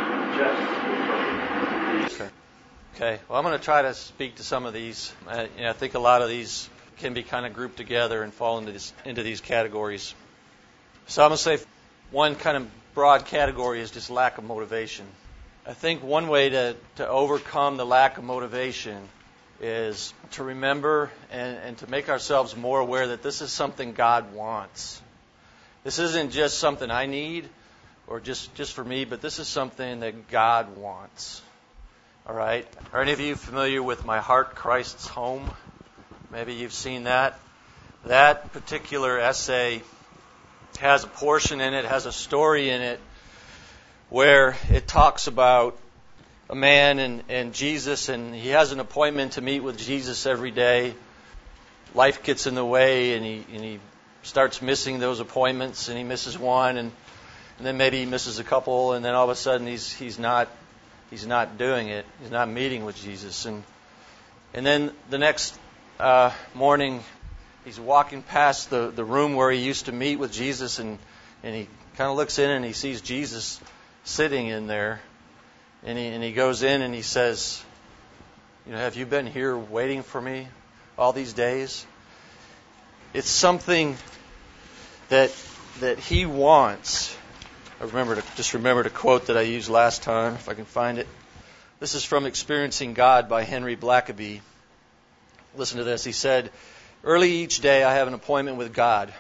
D: at just.
A: Okay. Okay. Well, I'm going to try to speak to some of these. Uh, you know, I think a lot of these can be kind of grouped together and fall into this, into these categories. So I'm going to say one kind of broad category is just lack of motivation. I think one way to, to overcome the lack of motivation is to remember and, and to make ourselves more aware that this is something God wants. This isn't just something I need or just, just for me, but this is something that God wants. All right? Are any of you familiar with My Heart, Christ's Home? Maybe you've seen that. That particular essay has a portion in it, has a story in it, where it talks about a man and, and Jesus, and he has an appointment to meet with Jesus every day. Life gets in the way, and he and he starts missing those appointments, and he misses one, and, and then maybe he misses a couple, and then all of a sudden he's he's not he's not doing it. He's not meeting with Jesus, and and then the next uh, morning he's walking past the, the room where he used to meet with Jesus, and and he kind of looks in and he sees Jesus sitting in there, and he and he goes in and he says, you know, have you been here waiting for me all these days? It's something that that he wants. I remember to just remember the quote that I used last time, if I can find it. This is from Experiencing God by Henry Blackaby. Listen to this. He said, early each day I have an appointment with God.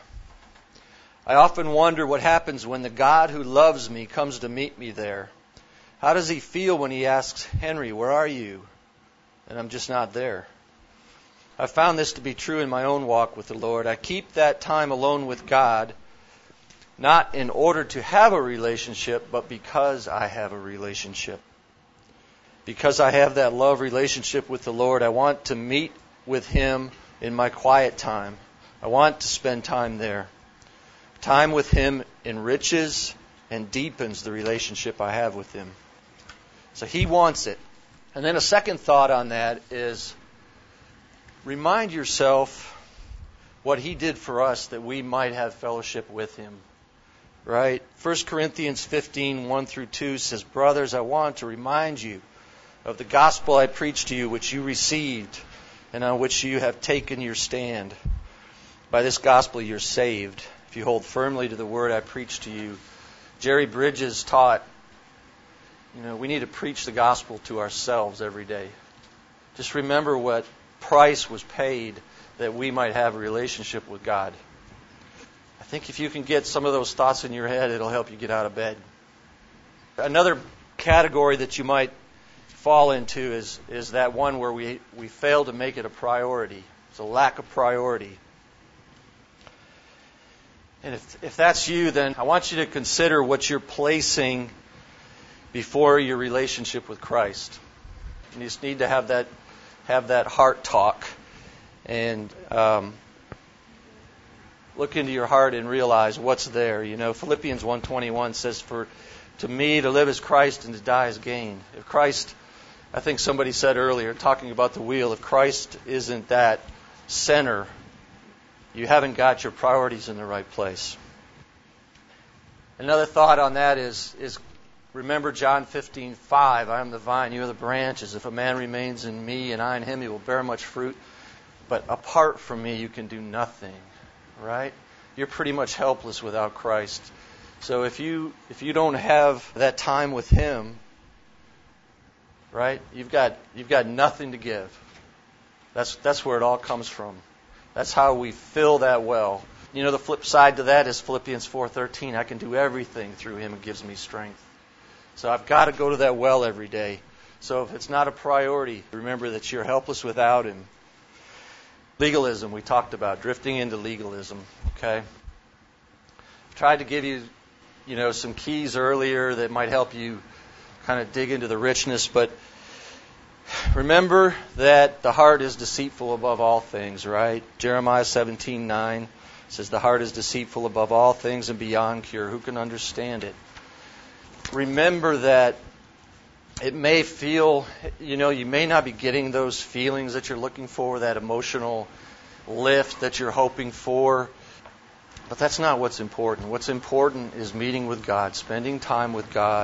A: I often wonder what happens when the God who loves me comes to meet me there. How does he feel when he asks, Henry, where are you? And I'm just not there. I found this to be true in my own walk with the Lord. I keep that time alone with God, not in order to have a relationship, but because I have a relationship. Because I have that love relationship with the Lord, I want to meet with Him in my quiet time. I want to spend time there. Time with Him enriches and deepens the relationship I have with Him. So He wants it. And then a second thought on that is, remind yourself what He did for us that we might have fellowship with Him. Right? First Corinthians fifteen, one through two says, brothers, I want to remind you of the gospel I preached to you, which you received, and on which you have taken your stand. By this gospel you're saved, if you hold firmly to the word I preached to you. Jerry Bridges taught, you know, we need to preach the gospel to ourselves every day. Just remember what price was paid that we might have a relationship with God. I think if you can get some of those thoughts in your head, it'll help you get out of bed. Another category that you might fall into is, is that one where we, we fail to make it a priority. It's a lack of priority. And if, if that's you, then I want you to consider what you're placing before your relationship with Christ. You just need to have that have that heart talk. And um, look into your heart and realize what's there. You know, Philippians one twenty-one says, "For to me to live is Christ and to die is gain." If Christ, I think somebody said earlier, talking about the wheel, if Christ isn't that center, you haven't got your priorities in the right place. Another thought on that is, is remember John fifteen five, "I am the vine, you are the branches. If a man remains in me and I in him, he will bear much fruit. But apart from me, you can do nothing." Right? You're pretty much helpless without Christ. So if you if you don't have that time with Him, right, you've got you've got nothing to give. That's that's where it all comes from. That's how we fill that well. You know, the flip side to that is Philippians four thirteen. "I can do everything through Him who gives me strength." So I've got to go to that well every day. So if it's not a priority, remember that you're helpless without Him. Legalism, we talked about, drifting into legalism. Okay? Tried to give you, you know, some keys earlier that might help you kind of dig into the richness, but remember that the heart is deceitful above all things, right? Jeremiah seventeen nine says the heart is deceitful above all things and beyond cure. Who can understand it? Remember that it may feel, you know, you may not be getting those feelings that you're looking for, that emotional lift that you're hoping for, but that's not what's important. What's important is meeting with God, spending time with God.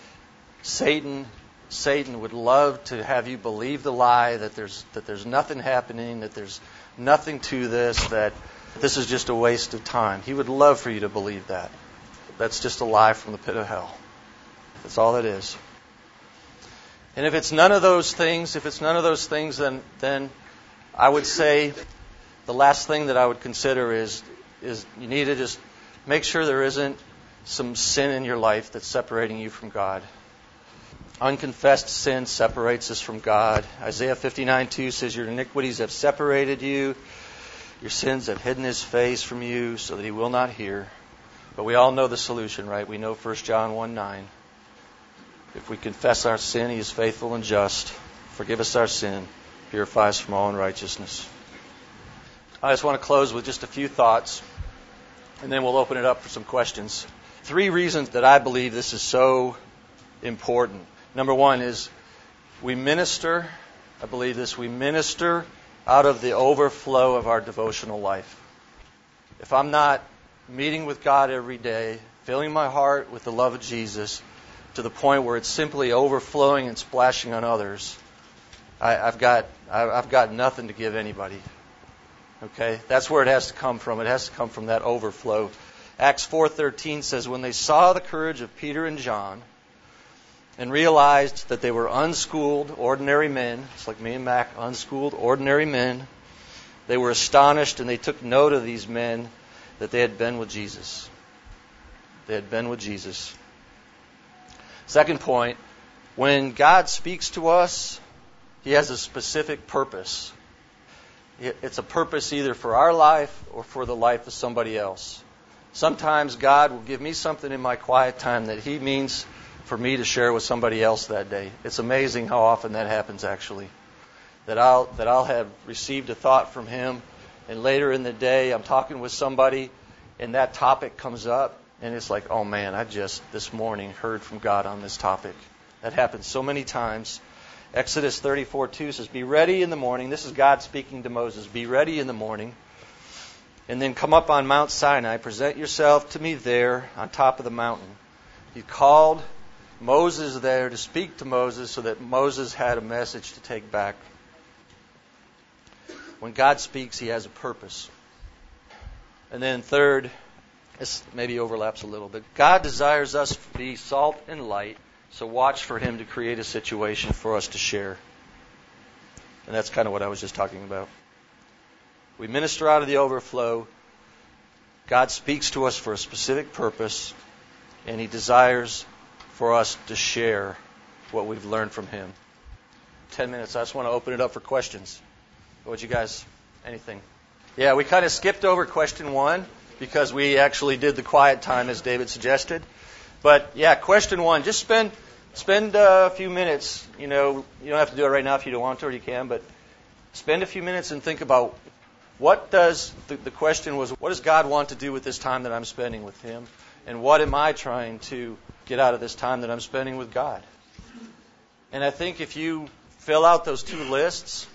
A: Satan Satan would love to have you believe the lie that there's that there's nothing happening, that there's nothing to this, that this is just a waste of time. He would love for you to believe that. That's just a lie from the pit of hell. That's all it is. And if it's none of those things, if it's none of those things, then then I would say the last thing that I would consider is is you need to just make sure there isn't some sin in your life that's separating you from God. Unconfessed sin separates us from God. Isaiah fifty-nine two says, "Your iniquities have separated you. Your sins have hidden His face from you so that He will not hear." But we all know the solution, right? We know First John one nine. If we confess our sin, He is faithful and just. Forgive us our sin. Purify us from all unrighteousness. I just want to close with just a few thoughts, and then we'll open it up for some questions. Three reasons that I believe this is so important. Number one is we minister, I believe this, we minister out of the overflow of our devotional life. If I'm not meeting with God every day, filling my heart with the love of Jesus to the point where it's simply overflowing and splashing on others, I, I've got I, I've got nothing to give anybody. Okay, that's where it has to come from. It has to come from that overflow. Acts four thirteen says, "When they saw the courage of Peter and John and realized that they were unschooled, ordinary men," it's like me and Mac, unschooled, ordinary men, "they were astonished, and they took note of these men that they had been with Jesus." They had been with Jesus. Second point, when God speaks to us, He has a specific purpose. It's a purpose either for our life or for the life of somebody else. Sometimes God will give me something in my quiet time that He means for me to share with somebody else that day. It's amazing how often that happens, actually. That I'll that I'll have received a thought from Him, and later in the day I'm talking with somebody, and that topic comes up, and it's like, oh man, I just this morning heard from God on this topic. That happens so many times. Exodus thirty-four two says, "Be ready in the morning." This is God speaking to Moses. "Be ready in the morning, and then come up on Mount Sinai. Present yourself to me there on top of the mountain." He called Moses there to speak to Moses so that Moses had a message to take back. When God speaks, He has a purpose. And then third, this maybe overlaps a little bit. God desires us to be salt and light, so watch for Him to create a situation for us to share. And that's kind of what I was just talking about. We minister out of the overflow. God speaks to us for a specific purpose, and He desires for us to share what we've learned from Him. Ten minutes. I just want to open it up for questions. What would you guys, anything? Yeah, we kind of skipped over question one because we actually did the quiet time as David suggested. But yeah, question one, just spend spend a few minutes. You know, you don't have to do it right now if you don't want to, or you can, but spend a few minutes and think about what does, the, the question was, what does God want to do with this time that I'm spending with Him? And what am I trying to get out of this time that I'm spending with God? And I think if you fill out those two lists,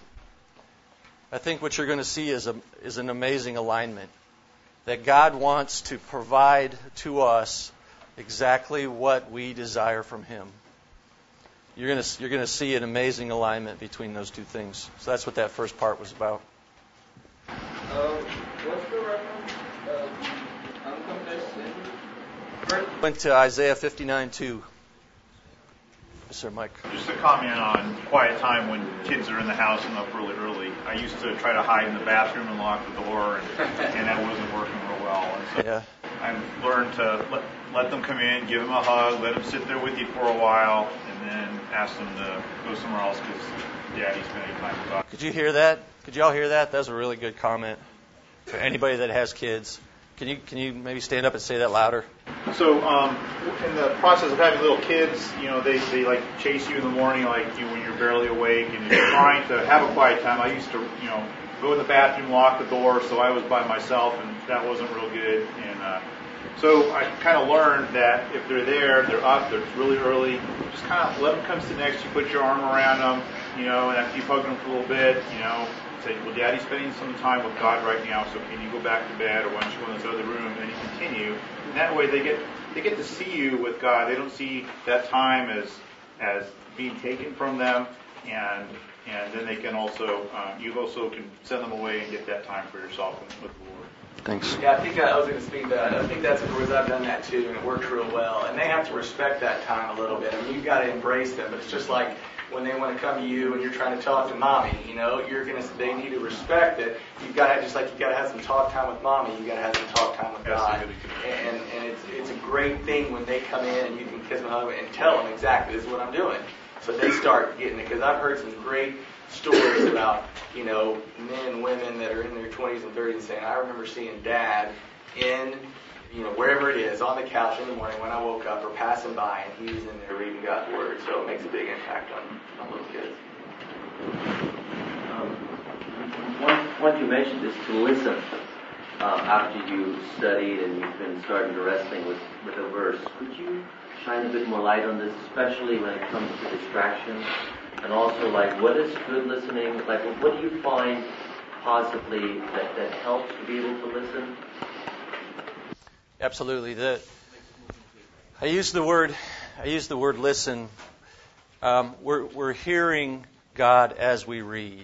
A: I think what you're going to see is a is an amazing alignment. That God wants to provide to us exactly what we desire from Him. You're going to you're going to see an amazing alignment between those two things. So that's what that first part was about.
M: Uh, what's the reference of unconfessed sin?
A: Went to Isaiah fifty-nine two. Yes, sir, Mike.
N: Just a comment on quiet time when kids are in the house and up really early. I used to try to hide in the bathroom and lock the door, and, and that wasn't working real well. And so
A: yeah.
N: I've learned to let, let them come in, give them a hug, let them sit there with you for a while, and then ask them to go somewhere else because Daddy's spending time with us.
A: Could you hear that? Could you all hear that? That was a really good comment for anybody that has kids. Can you can you maybe stand up and say that louder?
N: So, um, in the process of having little kids, you know, they, they like chase you in the morning, like you when you're barely awake, and you're trying to have a quiet time. I used to, you know, go in the bathroom, lock the door, so I was by myself, and that wasn't real good. And uh, so I kind of learned that if they're there, they're up, they're really early, just kind of let them come sit next to you, put your arm around them, you know, and after you hug them for a little bit, you know, say, well, Daddy's spending some time with God right now, so can you go back to bed, or why don't you go in this other room, and then you continue. And that way they get they get to see you with God. They don't see that time as as being taken from them, and and then they can also, um, you also can send them away and get that time for yourself with the Lord.
A: Thanks.
J: Yeah, I think I was going to speak to that. I think that's where I've done that too, and it works real well. And they have to respect that time a little bit. I mean, you've got to embrace them, but it's just like when they want to come to you and you're trying to talk to mommy, you know, you're gonna. They need to respect it. You've got to, just like you got to have some talk time with mommy, you got to have some talk time with God. And and it's it's a great thing when they come in and you can kiss them and tell them exactly this is what I'm doing. So they start getting it, because I've heard some great stories about, you know, men and women that are in their twenties and thirties saying, I remember seeing Dad in, you know, wherever it is, on the couch in the morning when I woke up or passing by, and he was in there reading God's Word. So it makes a big impact on, on little kids.
O: Um, one, one you mentioned is to listen uh, after you studied and you've been starting to wrestling with, with a verse. Could you shine a bit more light on this, especially when it comes to distractions? And also, like, what is good listening? Like, what do you find possibly that, that helps to be able to listen?
A: Absolutely. The, I use the word. I use the word listen. Um, we're we're hearing God as we read.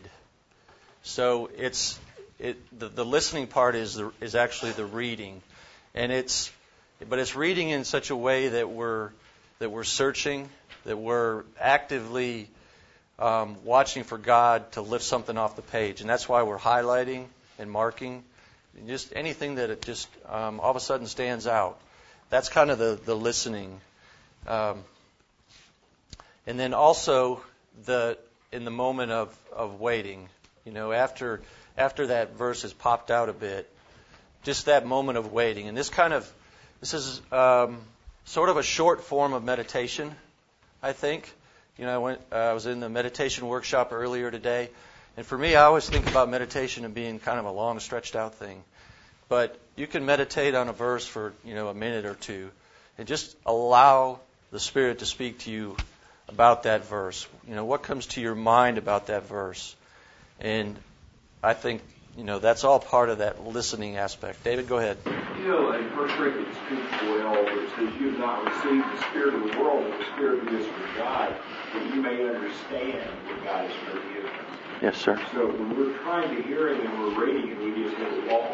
A: So it's it. The, the listening part is the, is actually the reading, and it's but it's reading in such a way that we're that we're searching, that we're actively um, watching for God to lift something off the page, and that's why we're highlighting and marking. Just anything that it just um, all of a sudden stands out. That's kind of the, the listening. Um, and then also the in the moment of, of waiting, you know, after after that verse has popped out a bit, just that moment of waiting. And this kind of this is um, sort of a short form of meditation, I think. You know, I went uh, I was in the meditation workshop earlier today. And for me, I always think about meditation as being kind of a long, stretched-out thing. But you can meditate on a verse for, you know, a minute or two and just allow the Spirit to speak to you about that verse. You know, what comes to your mind about that verse? And I think, you know, that's all part of that listening aspect. David, go ahead.
L: You know, in First Corinthians two twelve, it says, you have not received the Spirit of the world, but the Spirit who is from God, that you may understand what God has forgiven.
A: Yes, sir.
L: So when we're trying to hear Him and we're reading it, we just hit a wall.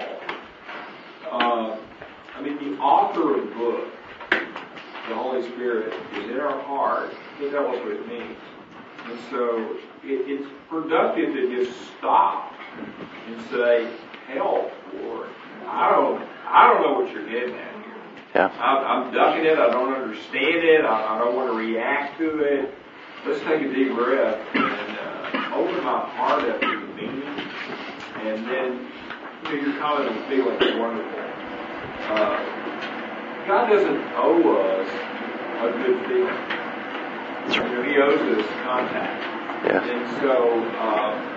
L: Uh, I mean, the author of the book, the Holy Spirit, is in our heart. He'll tell us what it means. And so it, it's productive to just stop and say, help, Lord. I don't, I don't know what you're getting at here.
A: Yeah.
L: I'm, I'm ducking it. I don't understand it. I, I don't want to react to it. Let's take a deep breath and uh, open my heart up to the meaning. And then, you know, your comment on feeling is wonderful. Uh, God doesn't owe us a good feeling. You know, He owes us contact.
A: Yeah.
L: And so, uh,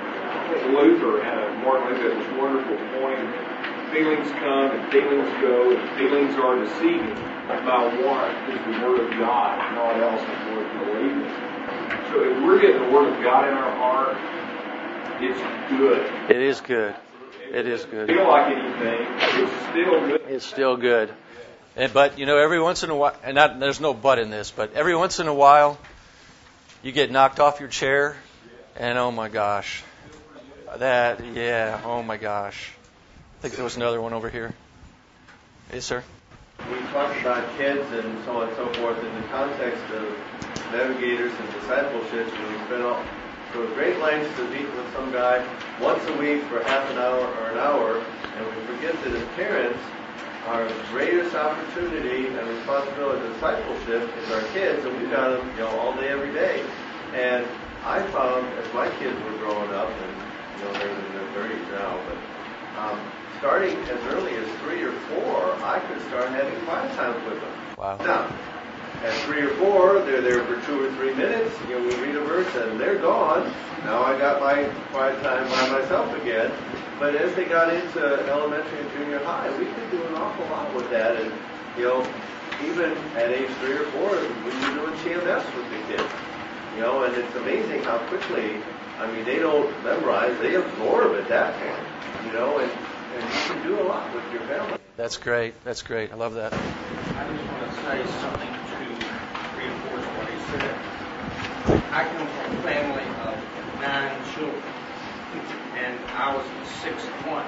L: Luther had a, Martin Luther had this wonderful point. Feelings come and feelings go, and feelings are deceiving. My what is the Word of God, not else is worth believing. So if we're getting the Word of God in our heart, it's good.
A: It is good. It is good.
L: Feel like anything, it's still good.
A: It's still good. And, but, you know, every once in a while, and not, there's no but in this, but every once in a while, you get knocked off your chair, and oh my gosh. That, yeah, oh my gosh. I think there was another one over here. Yes, sir?
B: We talk about kids and so on and so forth in the context of navigators and discipleships, and we spend all go to great lengths to meet with some guy once a week for half an hour or an hour, and we forget that as parents, our greatest opportunity and responsibility of discipleship is our kids, and we've got them, you know, all day, every day. And I found as my kids were growing up, and you know they're in their thirties now, but um, starting as early as three or four, I could start having quiet times with them.
A: Wow.
B: Now, at three or four, they're there for two or three minutes. You know, we read a verse and they're gone. Now I got my quiet time by myself again. But as they got into elementary and junior high, we could do an awful lot with that. And you know, even at age three or four, we were doing C M S with the kids. You know, and it's amazing how quickly. I mean, they don't memorize; they absorb at that point. You know, and and you can do a lot with your family.
A: That's great. That's great. I love that.
P: I just want to say something to reinforce what he said. I come from a family of nine children, and I was the sixth one.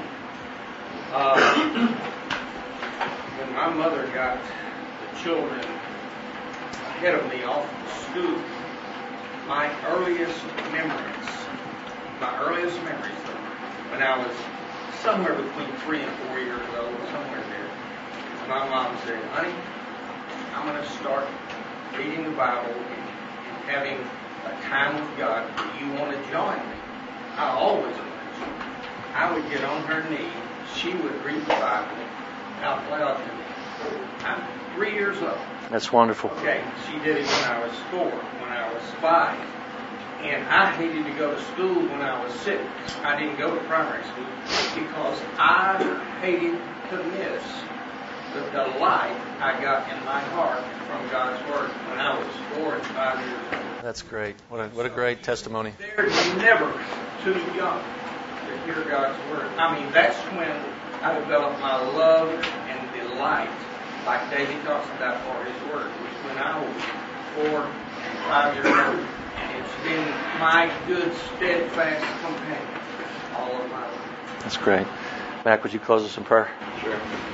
P: Uh, when my mother got the children ahead of me off to school, my earliest memories, my earliest memories, when I was somewhere between three and four years old, somewhere there, my mom said, "Honey, I'm going to start reading the Bible and having a time with God. Do you want to join me?" I always wanted. I would get on her knee. She would read the Bible out loud to me. I'm three years old.
A: That's wonderful.
P: Okay, she did it when I was four, when I was five. And I hated to go to school when I was six. I didn't go to primary school because I hated to miss the delight I got in my heart from God's Word when I was four and five years old.
A: That's great. What a, what a great testimony.
P: They're never too young to hear God's Word. I mean, that's when I developed my love and delight, like David talks about for His Word, was when I was four and five years old. And it's been my good, steadfast companion all of my life.
A: That's great. Mac, would you close us in prayer?
J: Sure.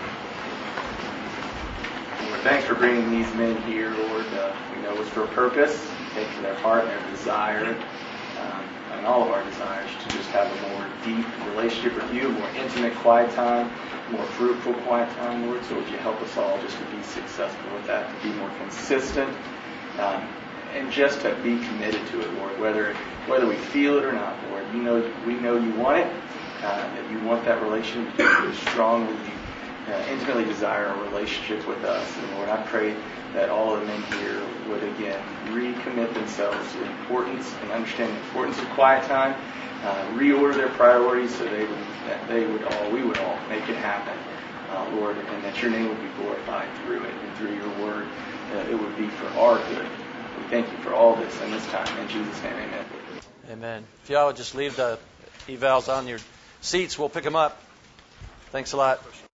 J: Lord, thanks for bringing these men here, Lord. Uh, we know it's for a purpose. Thank you for their heart and their desire, um, and all of our desires to just have a more deep relationship with you, a more intimate quiet time, more fruitful quiet time, Lord. So would you help us all just to be successful with that, to be more consistent, um, and just to be committed to it, Lord, whether whether we feel it or not, Lord. You know, we know you want it, uh, that you want that relationship to be strong. Would you uh, intimately desire a relationship with us? And Lord, I pray that all of the men here would again recommit themselves to the importance and understand the importance of quiet time, uh, reorder their priorities so they would that they would all we would all make it happen, uh, Lord, and that your name would be glorified through it and through your word. That it would be for our good. We thank you for all this in this time. In Jesus' name, amen.
A: Amen. If y'all would just leave the evals on your seats, we'll pick them up. Thanks a lot.